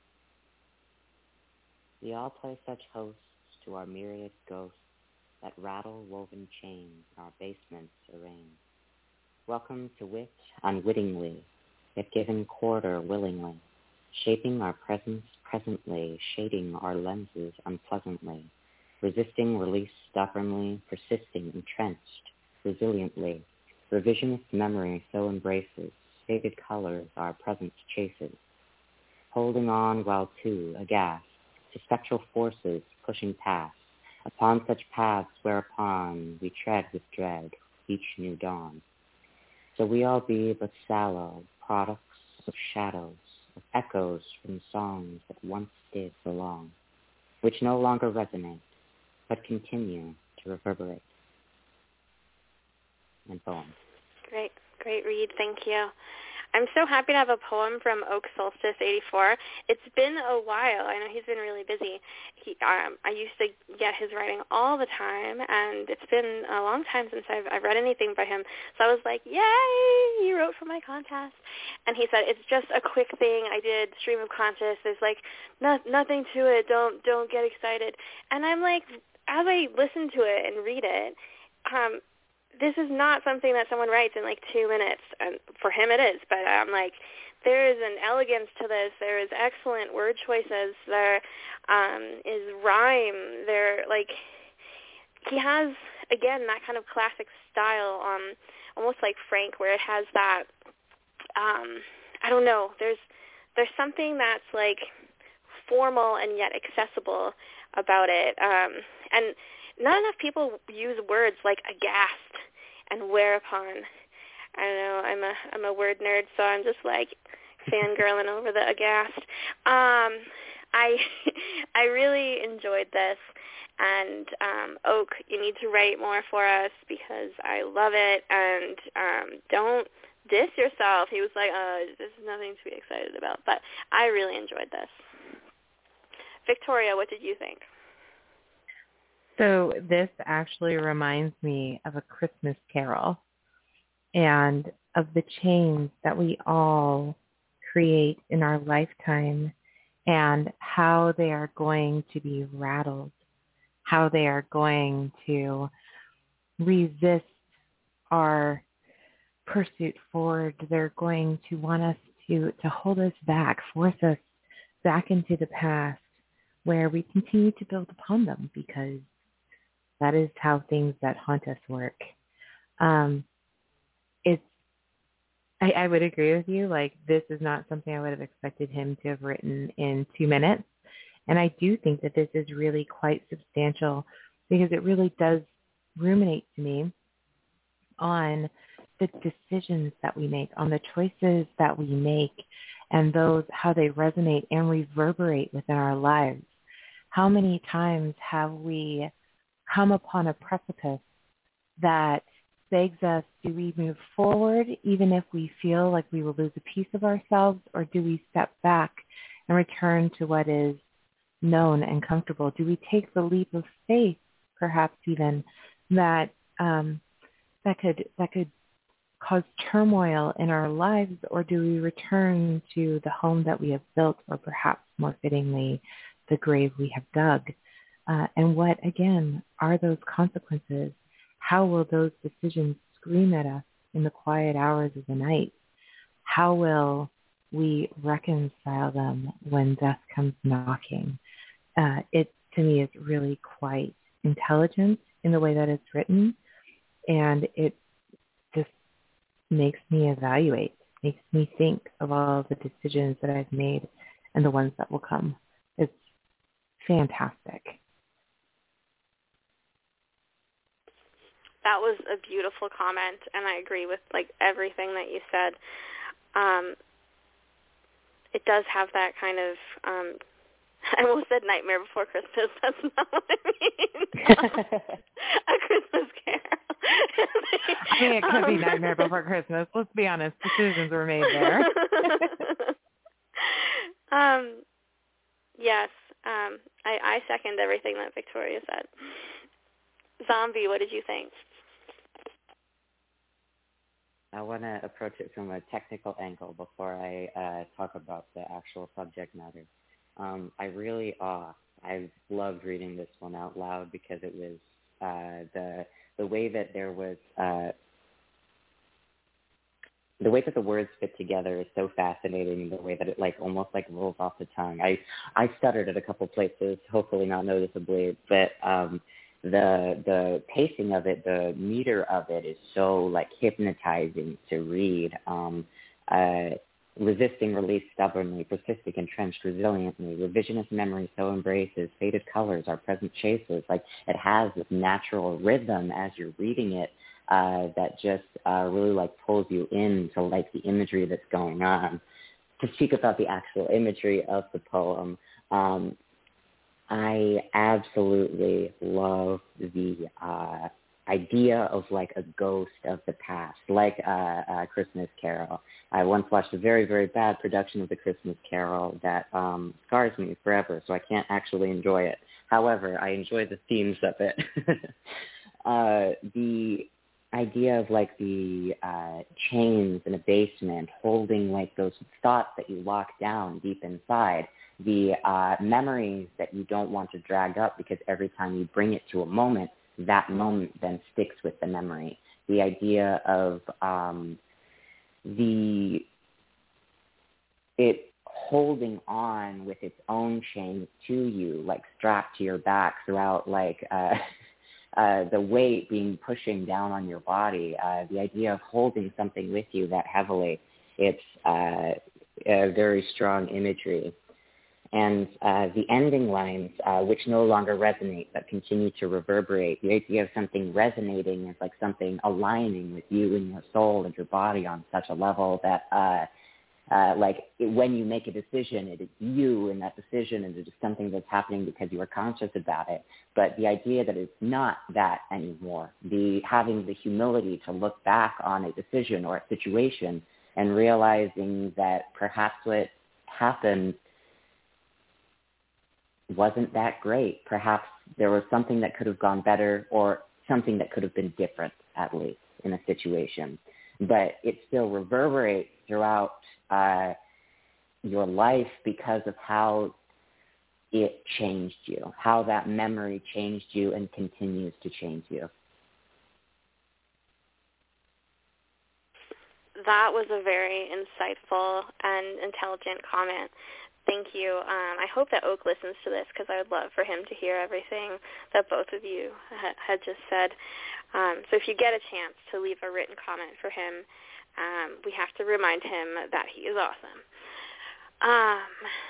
We all play such hosts to our myriad ghosts that rattle woven chains in our basements arraigned. Welcome to wit unwittingly, yet given quarter willingly, shaping our presence presently, shading our lenses unpleasantly, resisting release stubbornly, persisting, entrenched, resiliently. Revisionist memory so embraces, faded colors our presence chases. Holding on while too, aghast, to spectral forces pushing past, upon such paths whereupon we tread with dread each new dawn. So we all be but sallow products of shadows, of echoes from songs that once did belong, which no longer resonate, but continue to reverberate. And poem. Great, great read. Thank you. I'm so happy to have a poem from Oak Solstice eighty-four. It's been a while. I know he's been really busy. He, um, I used to get his writing all the time, and it's been a long time since I've, I've read anything by him. So I was like, yay, he wrote for my contest. And he said, it's just a quick thing. I did Stream of Conscious. There's like no, nothing to it. Don't don't get excited. And I'm like, as I listen to it and read it, um, this is not something that someone writes in like two minutes. And for him it is, but I'm like, there is an elegance to this. There is excellent word choices. There um, is rhyme. There, like, he has, again, that kind of classic style, um, almost like Frank, where it has that, um, I don't know, there's there's something that's like formal and yet accessible about it. Um, and not enough people use words like aghast and whereupon. I don't know, I'm a I'm a word nerd, so I'm just like fangirling over the aghast. Um, I I really enjoyed this, and um, Oak, you need to write more for us because I love it, and um, don't diss yourself. He was like, uh, there's nothing to be excited about, but I really enjoyed this. Victoria, what did you think? So this actually reminds me of A Christmas Carol and of the chains that we all create in our lifetime and how they are going to be rattled, how they are going to resist our pursuit forward. They're going to want us to, to hold us back, force us back into the past where we continue to build upon them because that is how things that haunt us work. Um, it's, I, I would agree with you. Like, this is not something I would have expected him to have written in two minutes. And I do think that this is really quite substantial because it really does ruminate to me on the decisions that we make, on the choices that we make, and those, how they resonate and reverberate within our lives. How many times have we come upon a precipice that begs us, do we move forward even if we feel like we will lose a piece of ourselves, or do we step back and return to what is known and comfortable? Do we take the leap of faith, perhaps even, that um, that could that could cause turmoil in our lives, or do we return to the home that we have built, or perhaps more fittingly, the grave we have dug? Uh, and what, again, are those consequences? How will those decisions scream at us in the quiet hours of the night? How will we reconcile them when death comes knocking? Uh, it, to me, is really quite intelligent in the way that it's written, and it just makes me evaluate, makes me think of all the decisions that I've made and the ones that will come. It's fantastic. That was a beautiful comment, and I agree with like everything that you said. Um, it does have that kind of, um, I almost said Nightmare Before Christmas. That's not what I mean. A Christmas Carol. I mean, it could um, be Nightmare Before Christmas. Let's be honest. Decisions were made there. um, yes, um, I, I second everything that Victoria said. Zombie, what did you think? I want to approach it from a technical angle before I uh, talk about the actual subject matter. Um, I really, awe. I loved reading this one out loud because it was uh, the the way that there was uh, the way that the words fit together is so fascinating. The way that it like almost like rolls off the tongue. I I stuttered at a couple places, hopefully not noticeably, but um, the the pacing of it, the meter of it is so like hypnotizing to read. Um, uh, resisting release stubbornly, persisting entrenched resiliently, revisionist memory so embraces, faded colors are present chases. Like it has this natural rhythm as you're reading it uh, that just uh, really like pulls you into like the imagery that's going on. To speak about the actual imagery of the poem, um, I absolutely love the uh, idea of like a ghost of the past, like uh, uh, Christmas Carol. I once watched a very, very bad production of the Christmas Carol that um, scars me forever, so I can't actually enjoy it. However, I enjoy the themes of it. uh, the idea of like the uh, chains in a basement holding like those thoughts that you lock down deep inside, the uh, memories that you don't want to drag up because every time you bring it to a moment, that moment then sticks with the memory. The idea of um, the it holding on with its own chains to you, like strapped to your back throughout, like uh, uh, the weight being pushing down on your body. Uh, the idea of holding something with you that heavily, it's uh, a very strong imagery. And uh, the ending lines, uh, which no longer resonate but continue to reverberate, the idea of something resonating is like something aligning with you and your soul and your body on such a level that, uh, uh, like, it, when you make a decision, it is you and that decision, and it is something that's happening because you are conscious about it. But the idea that it's not that anymore, the having the humility to look back on a decision or a situation and realizing that perhaps what happened wasn't that great. Perhaps there was something that could have gone better or something that could have been different, at least, in a situation. But it still reverberates throughout uh, your life because of how it changed you, how that memory changed you and continues to change you. That was a very insightful and intelligent comment. Thank you. Um, I hope that Oak listens to this because I would love for him to hear everything that both of you ha- had just said. Um, so if you get a chance to leave a written comment for him, um, we have to remind him that he is awesome. Um,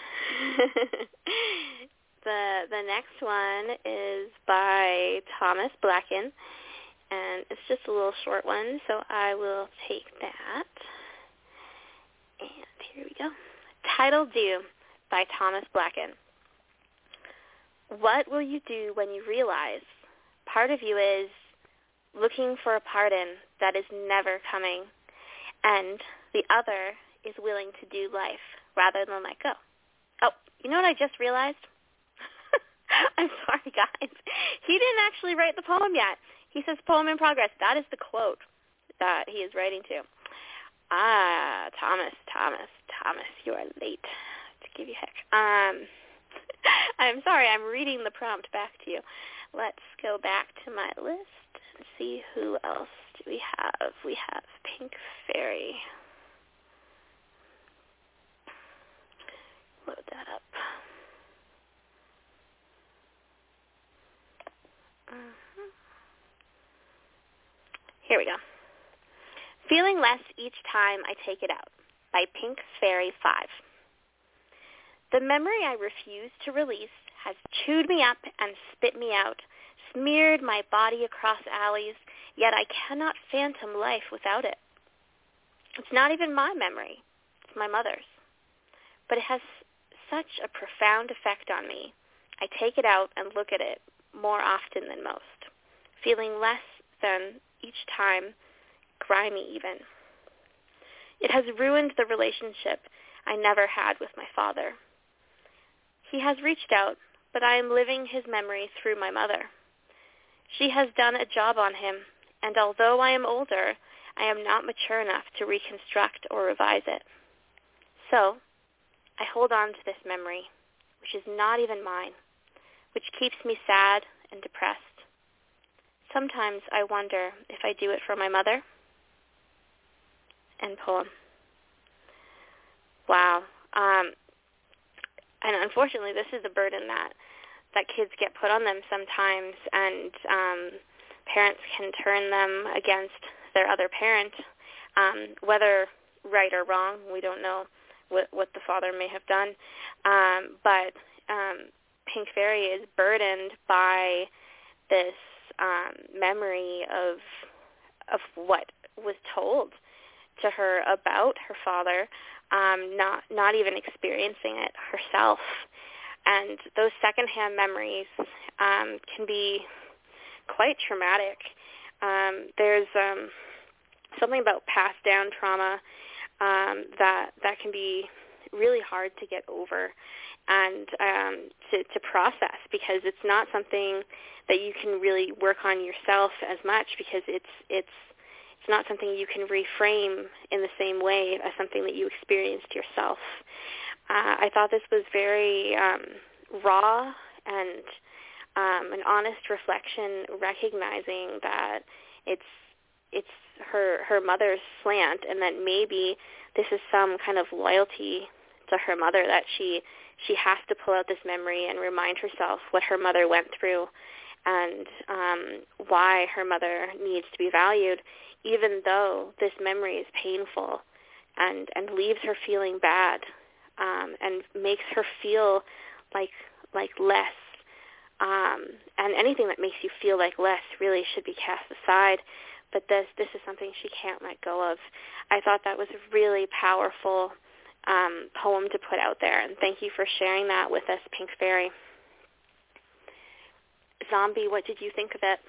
the the next one is by Thomas Blacken, and it's just a little short one, so I will take that. And here we go. Title Due by Thomas Blacken. What will you do when you realize part of you is looking for a pardon that is never coming, and the other is willing to do life rather than let go? Oh, you know what I just realized? I'm sorry, guys. He didn't actually write the poem yet. He says poem in progress. That is the quote that he is writing to. Ah, Thomas, Thomas, Thomas, you are late. To give you heck. Um, I'm sorry, I'm reading the prompt back to you. Let's go back to my list and see who else do we have. We have Pink Fairy. Load that up. Mm-hmm. Here we go. Feeling Less Each Time I Take It Out by Pink Fairy five. The memory I refuse to release has chewed me up and spit me out, smeared my body across alleys, yet I cannot phantom life without it. It's not even my memory. It's my mother's. But it has such a profound effect on me. I take it out and look at it more often than most, feeling less than each time, grimy even. It has ruined the relationship I never had with my father. He has reached out, but I am living his memory through my mother. She has done a job on him, and although I am older, I am not mature enough to reconstruct or revise it. So, I hold on to this memory, which is not even mine, which keeps me sad and depressed. Sometimes I wonder if I do it for my mother. and poem. Wow. Um, and unfortunately, this is a burden that, that kids get put on them sometimes, and um, parents can turn them against their other parent, um, whether right or wrong. We don't know what, what the father may have done. Um, but um, Pink Fairy is burdened by this um, memory of of what was told to her about her father, um, not not even experiencing it herself. And those secondhand memories um, can be quite traumatic. Um, there's um, something about passed down trauma um, that that can be really hard to get over and um, to, to process, because it's not something that you can really work on yourself as much, because it's it's it's not something you can reframe in the same way as something that you experienced yourself. Uh, I thought this was very um, raw and um, an honest reflection, recognizing that it's it's her her mother's slant, and that maybe this is some kind of loyalty to her mother, that she she has to pull out this memory and remind herself what her mother went through, and um, why her mother needs to be valued, even though this memory is painful and, and leaves her feeling bad, um, and makes her feel like like less. Um, and anything that makes you feel like less really should be cast aside. But this this is something she can't let go of. I thought that was a really powerful um, poem to put out there, and thank you for sharing that with us, Pink Fairy. Zombie, what did you think of it?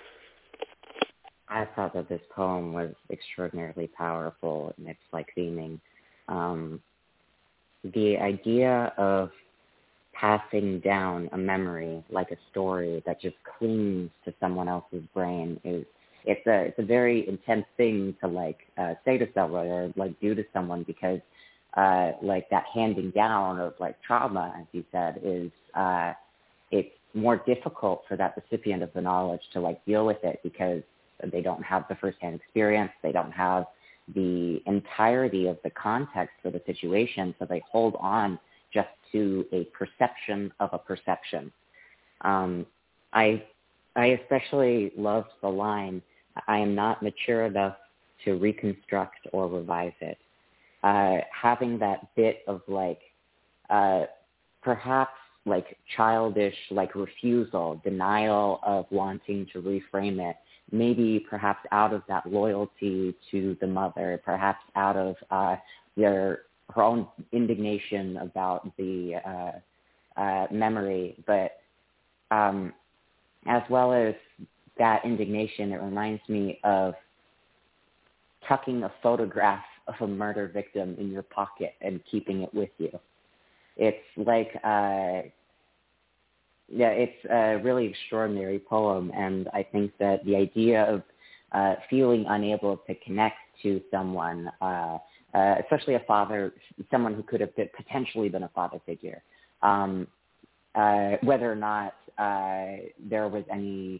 I thought that this poem was extraordinarily powerful in its like theming. Um, the idea of passing down a memory like a story that just clings to someone else's brain is it's a it's a very intense thing to like uh, say to someone or like do to someone, because uh, like that handing down of like trauma, as you said, is uh, it's more difficult for that recipient of the knowledge to like deal with it, because they don't have the firsthand experience, they don't have the entirety of the context for the situation, so they hold on just to a perception of a perception. Um, I I especially loved the line, "I am not mature enough to reconstruct or revise it." Uh, having that bit of like uh, perhaps like childish like refusal, denial of wanting to reframe it, maybe perhaps out of that loyalty to the mother, perhaps out of uh, their her own indignation about the uh, uh, memory, but um, as well as that indignation, it reminds me of tucking a photograph of a murder victim in your pocket and keeping it with you. It's like, uh, yeah, it's a really extraordinary poem, and I think that the idea of uh, feeling unable to connect to someone, uh, uh, especially a father, someone who could have been, potentially been a father figure, um, uh, whether or not uh, there was any,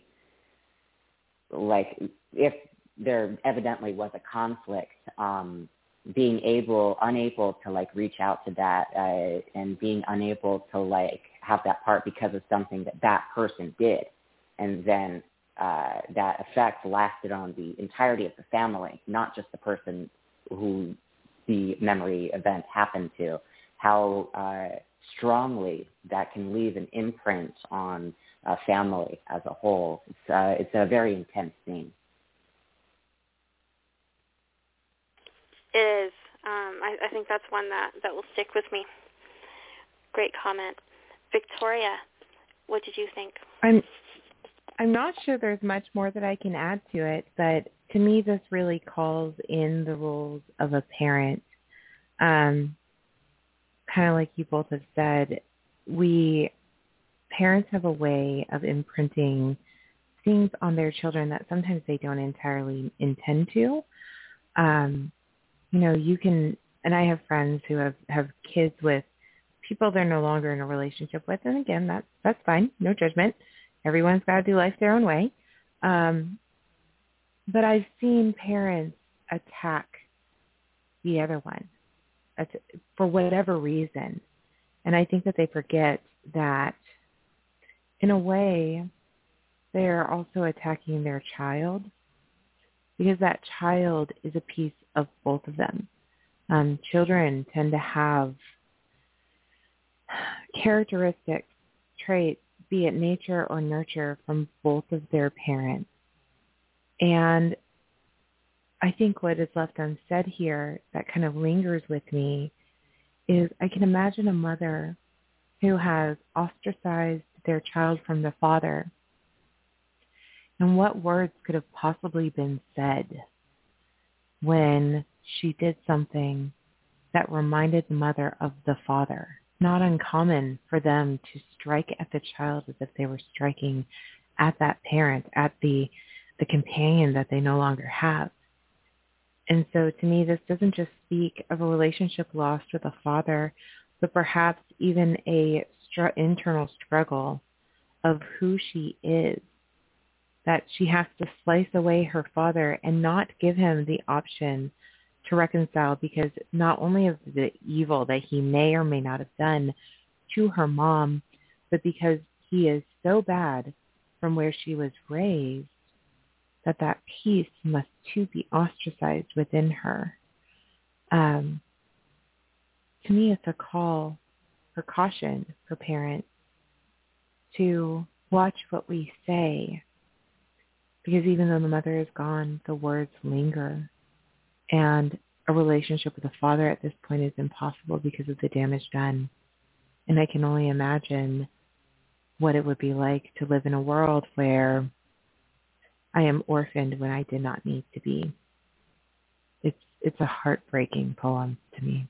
like, if there evidently was a conflict, um, being able, unable to like reach out to that uh, and being unable to like have that part because of something that that person did. And then uh, that effect lasted on the entirety of the family, not just the person who the memory event happened to. How uh, strongly that can leave an imprint on a family as a whole. It's, uh, it's a very intense scene. It is. Um, I, I think that's one that, that will stick with me. Great comment. Victoria, what did you think? I'm I'm not sure there's much more that I can add to it, but to me this really calls in the roles of a parent. Um, kind of like you both have said, we parents have a way of imprinting things on their children that sometimes they don't entirely intend to. Um, you know, you can, and I have friends who have, have kids with people they're no longer in a relationship with, and again, that's, that's fine, no judgment. Everyone's got to do life their own way. Um, but I've seen parents attack the other one for whatever reason. And I think that they forget that in a way they are also attacking their child, because that child is a piece of both of them. Um, children tend to have characteristics, traits, be it nature or nurture, from both of their parents. And I think what is left unsaid here that kind of lingers with me is I can imagine a mother who has ostracized their child from the father. And what words could have possibly been said when she did something that reminded the mother of the father? Not uncommon for them to strike at the child as if they were striking at that parent, at the the companion that they no longer have. And so to me, this doesn't just speak of a relationship lost with a father, but perhaps even a str- internal struggle of who she is, that she has to slice away her father and not give him the option to reconcile, because not only of the evil that he may or may not have done to her mom, but because he is so bad from where she was raised that that piece must too be ostracized within her. Um, to me, it's a call for caution for parents to watch what we say, because even though the mother is gone, the words linger. And a relationship with a father at this point is impossible because of the damage done. And I can only imagine what it would be like to live in a world where I am orphaned when I did not need to be. It's it's a heartbreaking poem to me.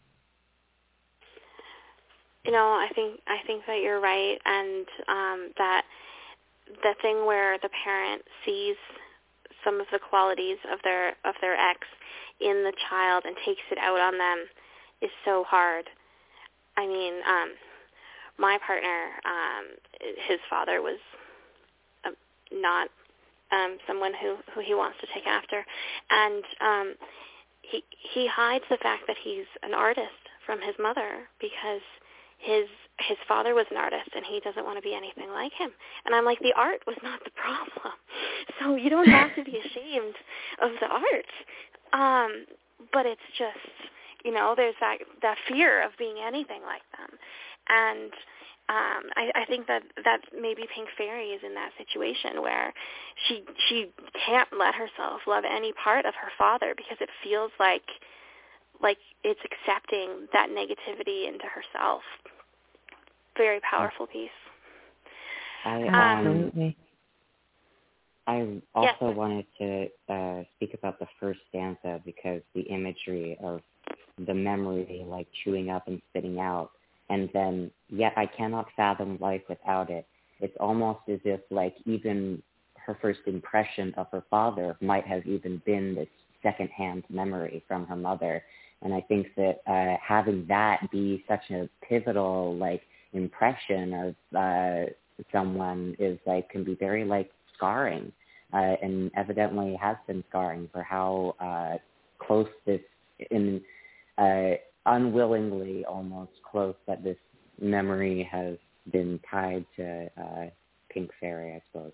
You know, I think I think that you're right, and um, that the thing where the parent sees some of the qualities of their of their ex in the child and takes it out on them is so hard. I mean, um, my partner, um, his father was uh, not um, someone who, who he wants to take after, and um, he he hides the fact that he's an artist from his mother because his his father was an artist and he doesn't want to be anything like him. And I'm like, the art was not the problem. So you don't have to be ashamed of the art. Um, but it's just, you know, there's that, that fear of being anything like them. And um, I, I think that, that maybe Pink Fairy is in that situation where she she can't let herself love any part of her father because it feels like like it's accepting that negativity into herself. Very powerful piece. I, Absolutely. Um, I also yes. wanted to uh, speak about the first stanza because the imagery of the memory like chewing up and spitting out, and then, yet I cannot fathom life without it. It's almost as if like even her first impression of her father might have even been this secondhand memory from her mother. And I think that uh, having that be such a pivotal like impression of uh, someone is like can be very like scarring, uh, and evidently has been scarring for how uh, close this, in uh, unwillingly almost close that this memory has been tied to uh, Pink Fairy, I suppose.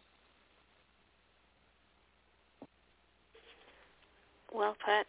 Well put.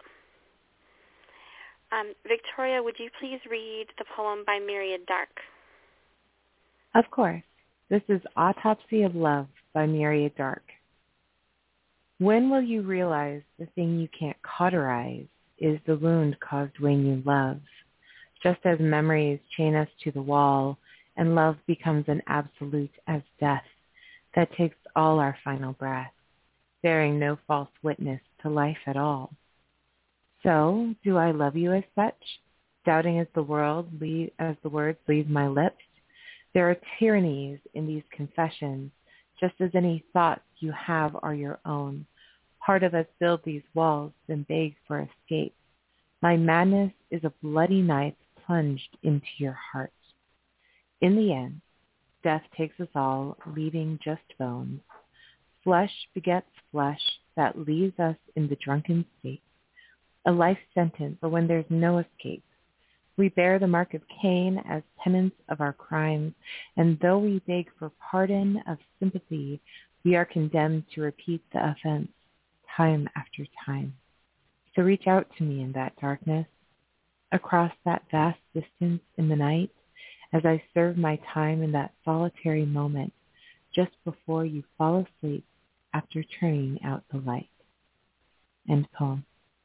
Um, Victoria, would you please read the poem by Myriad Dark? Of course. This is Autopsy of Love by Myriad Dark. When will you realize the thing you can't cauterize is the wound caused when you love? Just as memories chain us to the wall and love becomes an absolute as death that takes all our final breath, bearing no false witness to life at all. So, do I love you as such? Doubting as the world leave, as the words leave my lips? There are tyrannies in these confessions, just as any thoughts you have are your own. Part of us build these walls, then beg for escape. My madness is a bloody knife plunged into your heart. In the end, death takes us all, leaving just bones. Flesh begets flesh that leaves us in the drunken state. a life sentence for when there's no escape. We bear the mark of Cain as penance of our crimes, and though we beg for pardon of sympathy, we are condemned to repeat the offense time after time. So reach out to me in that darkness, across that vast distance in the night, as I serve my time in that solitary moment just before you fall asleep after turning out the light. End poem.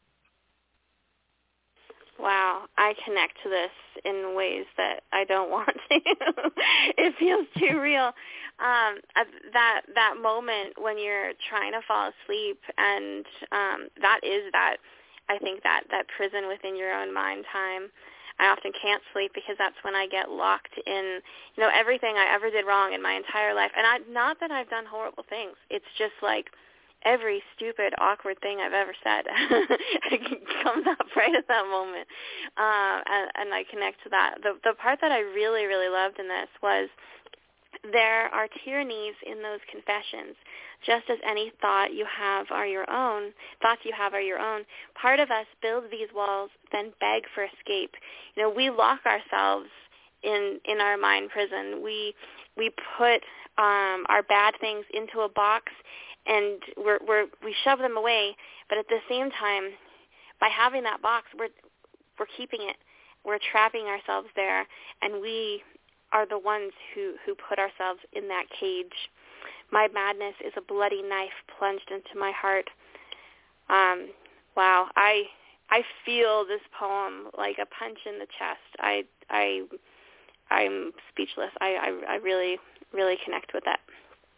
Wow, I connect to this in ways that I don't want to. It feels too real. Um, that that moment when you're trying to fall asleep, and um, that is that, I think, that, that prison within your own mind time. I often can't sleep because that's when I get locked in, you know, everything I ever did wrong in my entire life. And I, not that I've done horrible things. It's just like every stupid, awkward thing I've ever said comes up right at that moment. Uh, and, and I connect to that. The, the part that I really, really loved in this was there are tyrannies in those confessions. Just as any thought you have are your own, thoughts you have are your own, part of us builds these walls, then beg for escape. You know, we lock ourselves in in our mind prison. We we put um, our bad things into a box, and we're, we're we shove them away. But at the same time, by having that box, we're we're keeping it. We're trapping ourselves there, and we are the ones who, who put ourselves in that cage. My madness is a bloody knife plunged into my heart. Um, wow, I I feel this poem like a punch in the chest. I I I'm speechless. I I, I really really connect with that.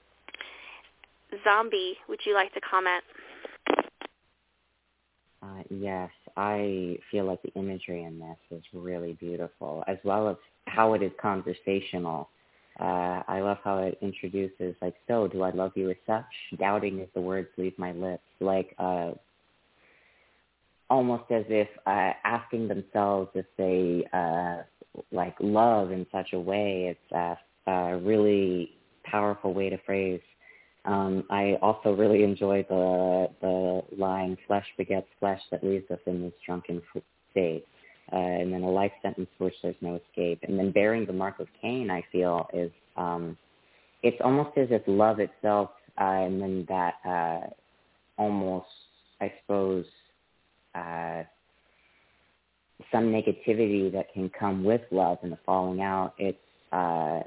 Zombie, would you like to comment? Uh, yes, I feel like the imagery in this is really beautiful, as well as how it is conversational. Uh, I love how it introduces, like, so do I love you as such? Doubting if the words leave my lips. Like, uh, almost as if uh, asking themselves if they, uh, like, love in such a way. It's a, a really powerful way to phrase. Um, I also really enjoy the the line, flesh begets flesh that leaves us in this drunken state. Uh, and then a life sentence for which there's no escape. And then bearing the mark of Cain, I feel, is um, it's almost as if love itself, uh, and then that uh, almost, I suppose, uh, some negativity that can come with love and the falling out, it's uh,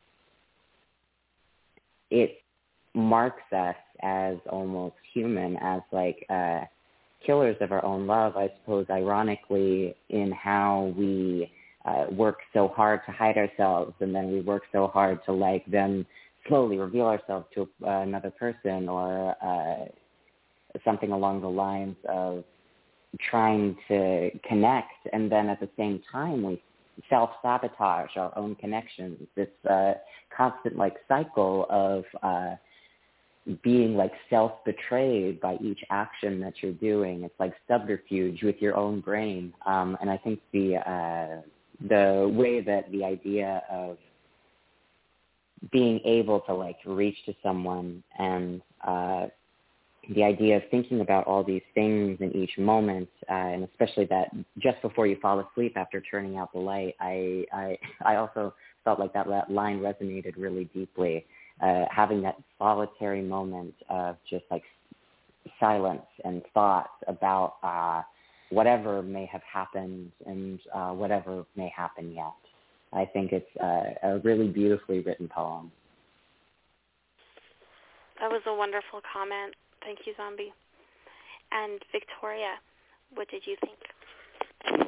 it marks us as almost human, as like uh, killers of our own love, I suppose, ironically, in how we uh, work so hard to hide ourselves, and then we work so hard to, like, then slowly reveal ourselves to uh, another person, or uh, something along the lines of trying to connect, and then at the same time we self-sabotage our own connections. This uh, constant, like, cycle of uh, being, like, self-betrayed by each action that you're doing. It's like subterfuge with your own brain. Um, and I think the uh, the way that the idea of being able to, like, reach to someone, and uh, the idea of thinking about all these things in each moment, uh, and especially that just before you fall asleep after turning out the light, I I, I also felt like that line resonated really deeply. Uh, having that solitary moment of just, like, silence and thought about uh, whatever may have happened and uh, whatever may happen yet. I think it's uh, a really beautifully written poem. That was a wonderful comment. Thank you, Zombie. And Victoria, what did you think?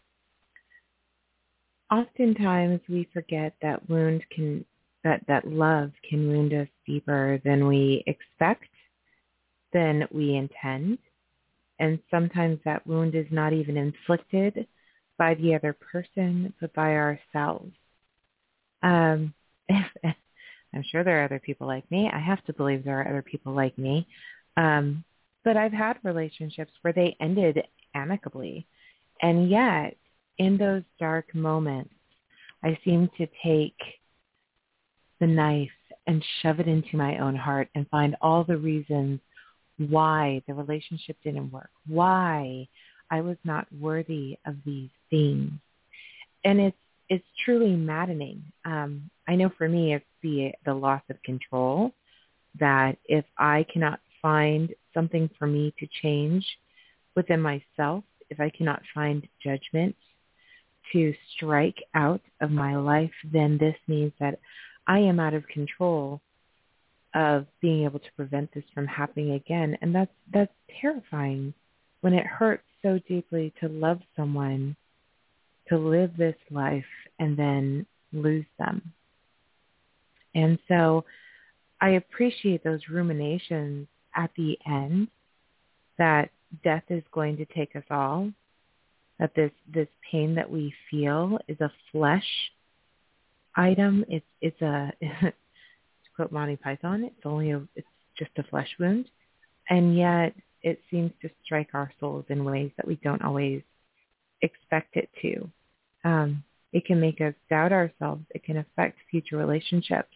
Oftentimes we forget that wound can that, that love can wound us deeper than we expect, than we intend. And sometimes that wound is not even inflicted by the other person, but by ourselves. Um, I'm sure there are other people like me. I have to believe there are other people like me. Um, but I've had relationships where they ended amicably. And yet, in those dark moments, I seem to take the knife and shove it into my own heart and find all the reasons why the relationship didn't work, why I was not worthy of these things. And it's it's truly maddening. Um, I know for me it's the the loss of control, that if I cannot find something for me to change within myself, if I cannot find judgment to strike out of my life, then this means that I am out of control of being able to prevent this from happening again. And that's that's terrifying when it hurts so deeply to love someone, to live this life and then lose them. And so I appreciate those ruminations at the end, that death is going to take us all, that this, this pain that we feel is a flesh item. It's it's a to quote Monty Python, it's only a it's just a flesh wound, and yet it seems to strike our souls in ways that we don't always expect it to. Um, it can make us doubt ourselves. It can affect future relationships.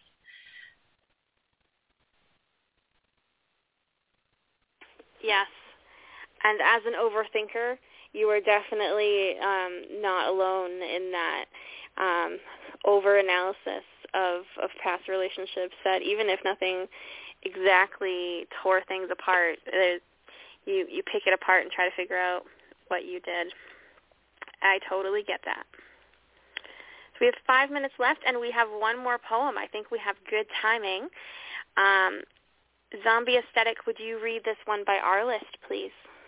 Yes. And as an overthinker, you are definitely um, not alone in that um, over-analysis of, of past relationships, that even if nothing exactly tore things apart, it, you, you pick it apart and try to figure out what you did. I totally get that. So we have five minutes left, and we have one more poem. I think we have good timing. Um, Zombie Aesthetic, would you read this one by our list, please?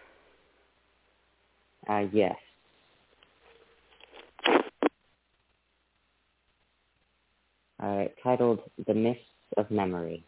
Uh, yes. Uh, titled The Mists of Memory.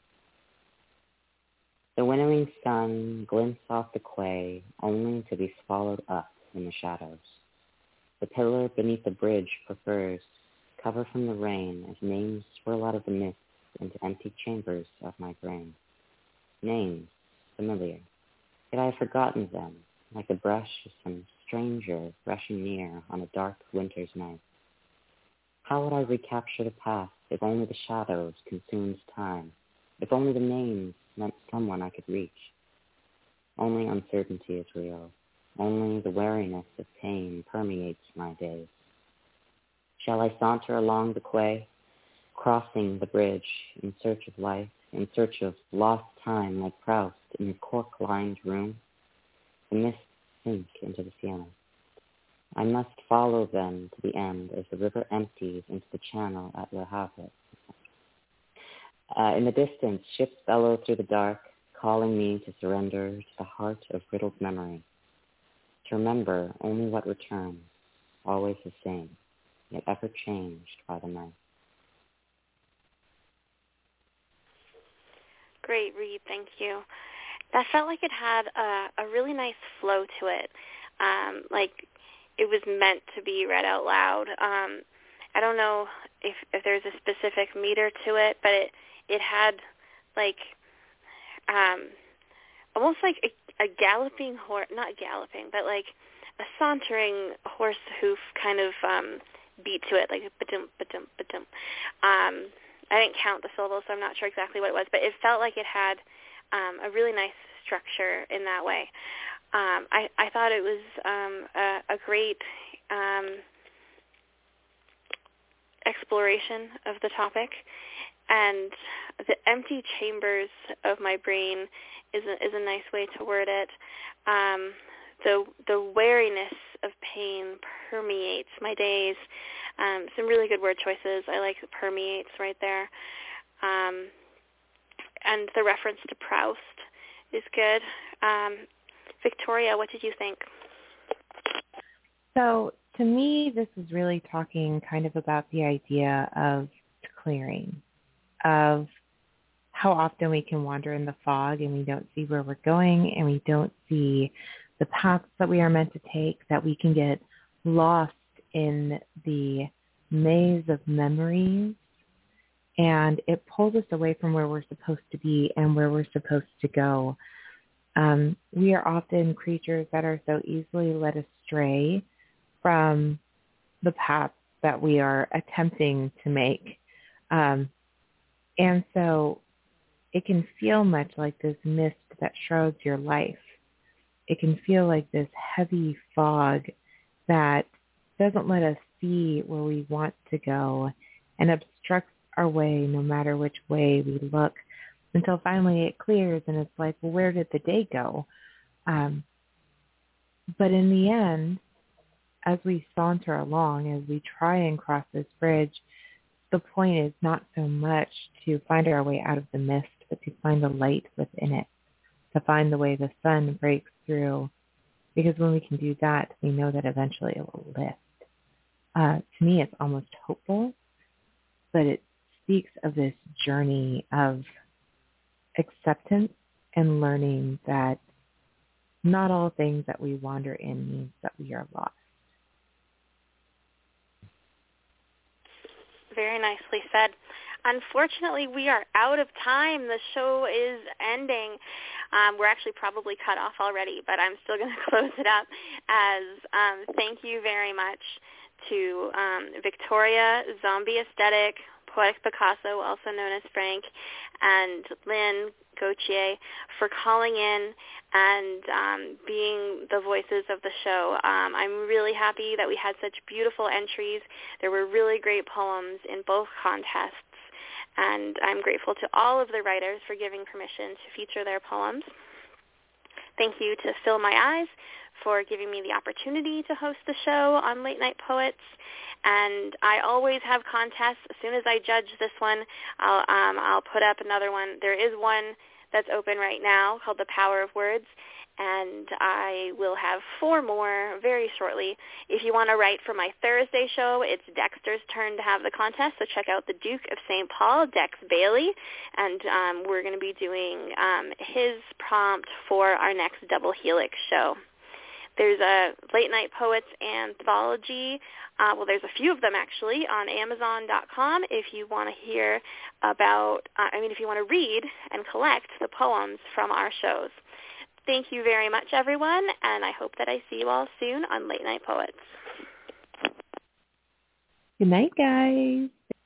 The winnowing sun glints off the quay, only to be swallowed up in the shadows. The pillar beneath the bridge prefers cover from the rain as names swirl out of the mist into empty chambers of my brain. Names, familiar, yet I have forgotten them, like the brush of some stranger rushing near on a dark winter's night. How would I recapture the past if only the shadows consumed time, if only the names meant someone I could reach? Only uncertainty is real. Only the wariness of pain permeates my days. Shall I saunter along the quay, crossing the bridge in search of life, in search of lost time like Proust in his cork-lined room? The mists sink into the ceiling. I must follow them to the end as the river empties into the channel at Le Havre. Uh, in the distance, ships bellow through the dark, calling me to surrender to the heart of riddled memory. To remember only what returns, always the same, yet ever changed by the night. Great read, thank you. That felt like it had a, a really nice flow to it, um, like it was meant to be read out loud. Um, I don't know if, if there's a specific meter to it, but it, it had like um, almost like a, a galloping horse, not galloping, but like a sauntering horse hoof kind of um, beat to it, like ba-dum, ba-dum, ba-dum. Um, I didn't count the syllables, so I'm not sure exactly what it was, but it felt like it had um, a really nice structure in that way. Um, I, I thought it was um, a, a great um, exploration of the topic, and the empty chambers of my brain is a, is a nice way to word it. Um, the the wariness of pain permeates my days. Um, some really good word choices. I like permeates right there. Um, and the reference to Proust is good. Um, Victoria, what did you think? So to me, this is really talking kind of about the idea of clearing, of how often we can wander in the fog and we don't see where we're going and we don't see the paths that we are meant to take, that we can get lost in the maze of memories, and it pulls us away from where we're supposed to be and where we're supposed to go. Um, we are often creatures that are so easily led astray from the path that we are attempting to make. Um, and so it can feel much like this mist that shrouds your life. it can feel like this heavy fog that doesn't let us see where we want to go and obstructs our way no matter which way we look, until finally it clears and it's like, well, where did the day go? Um, but in the end, as we saunter along, as we try and cross this bridge, the point is not so much to find our way out of the mist, but to find the light within it, to find the way the sun breaks through. Because when we can do that, we know that eventually it will lift. Uh, to me, it's almost hopeful, but it speaks of this journey of acceptance and learning that not all things that we wander in means that we are lost. Very nicely said. Unfortunately, we are out of time. The show is ending. Um, we're actually probably cut off already, but I'm still going to close it up as um, thank you very much to um, Victoria, Zombie Aesthetic, Poetic Picasso, also known as Frank, and Lynn Gauthier for calling in and um, being the voices of the show. Um, I'm really happy that we had such beautiful entries. There were really great poems in both contests, and I'm grateful to all of the writers for giving permission to feature their poems. Thank you to Fill My Eyes for giving me the opportunity to host the show on Late Night Poets. And I always have contests. As soon as I judge this one, I'll, um, I'll put up another one. There is one that's open right now called The Power of Words, and I will have four more very shortly. If you want to write for my Thursday show, it's Dexter's turn to have the contest, so check out the Duke of Saint Paul, Dex Bailey, and um, we're going to be doing um, his prompt for our next Double Helix show. There's a Late Night Poets anthology. Uh, well, there's a few of them actually on Amazon dot com if you want to hear about, uh, I mean, if you want to read and collect the poems from our shows. Thank you very much, everyone, and I hope that I see you all soon on Late Night Poets. Good night, guys.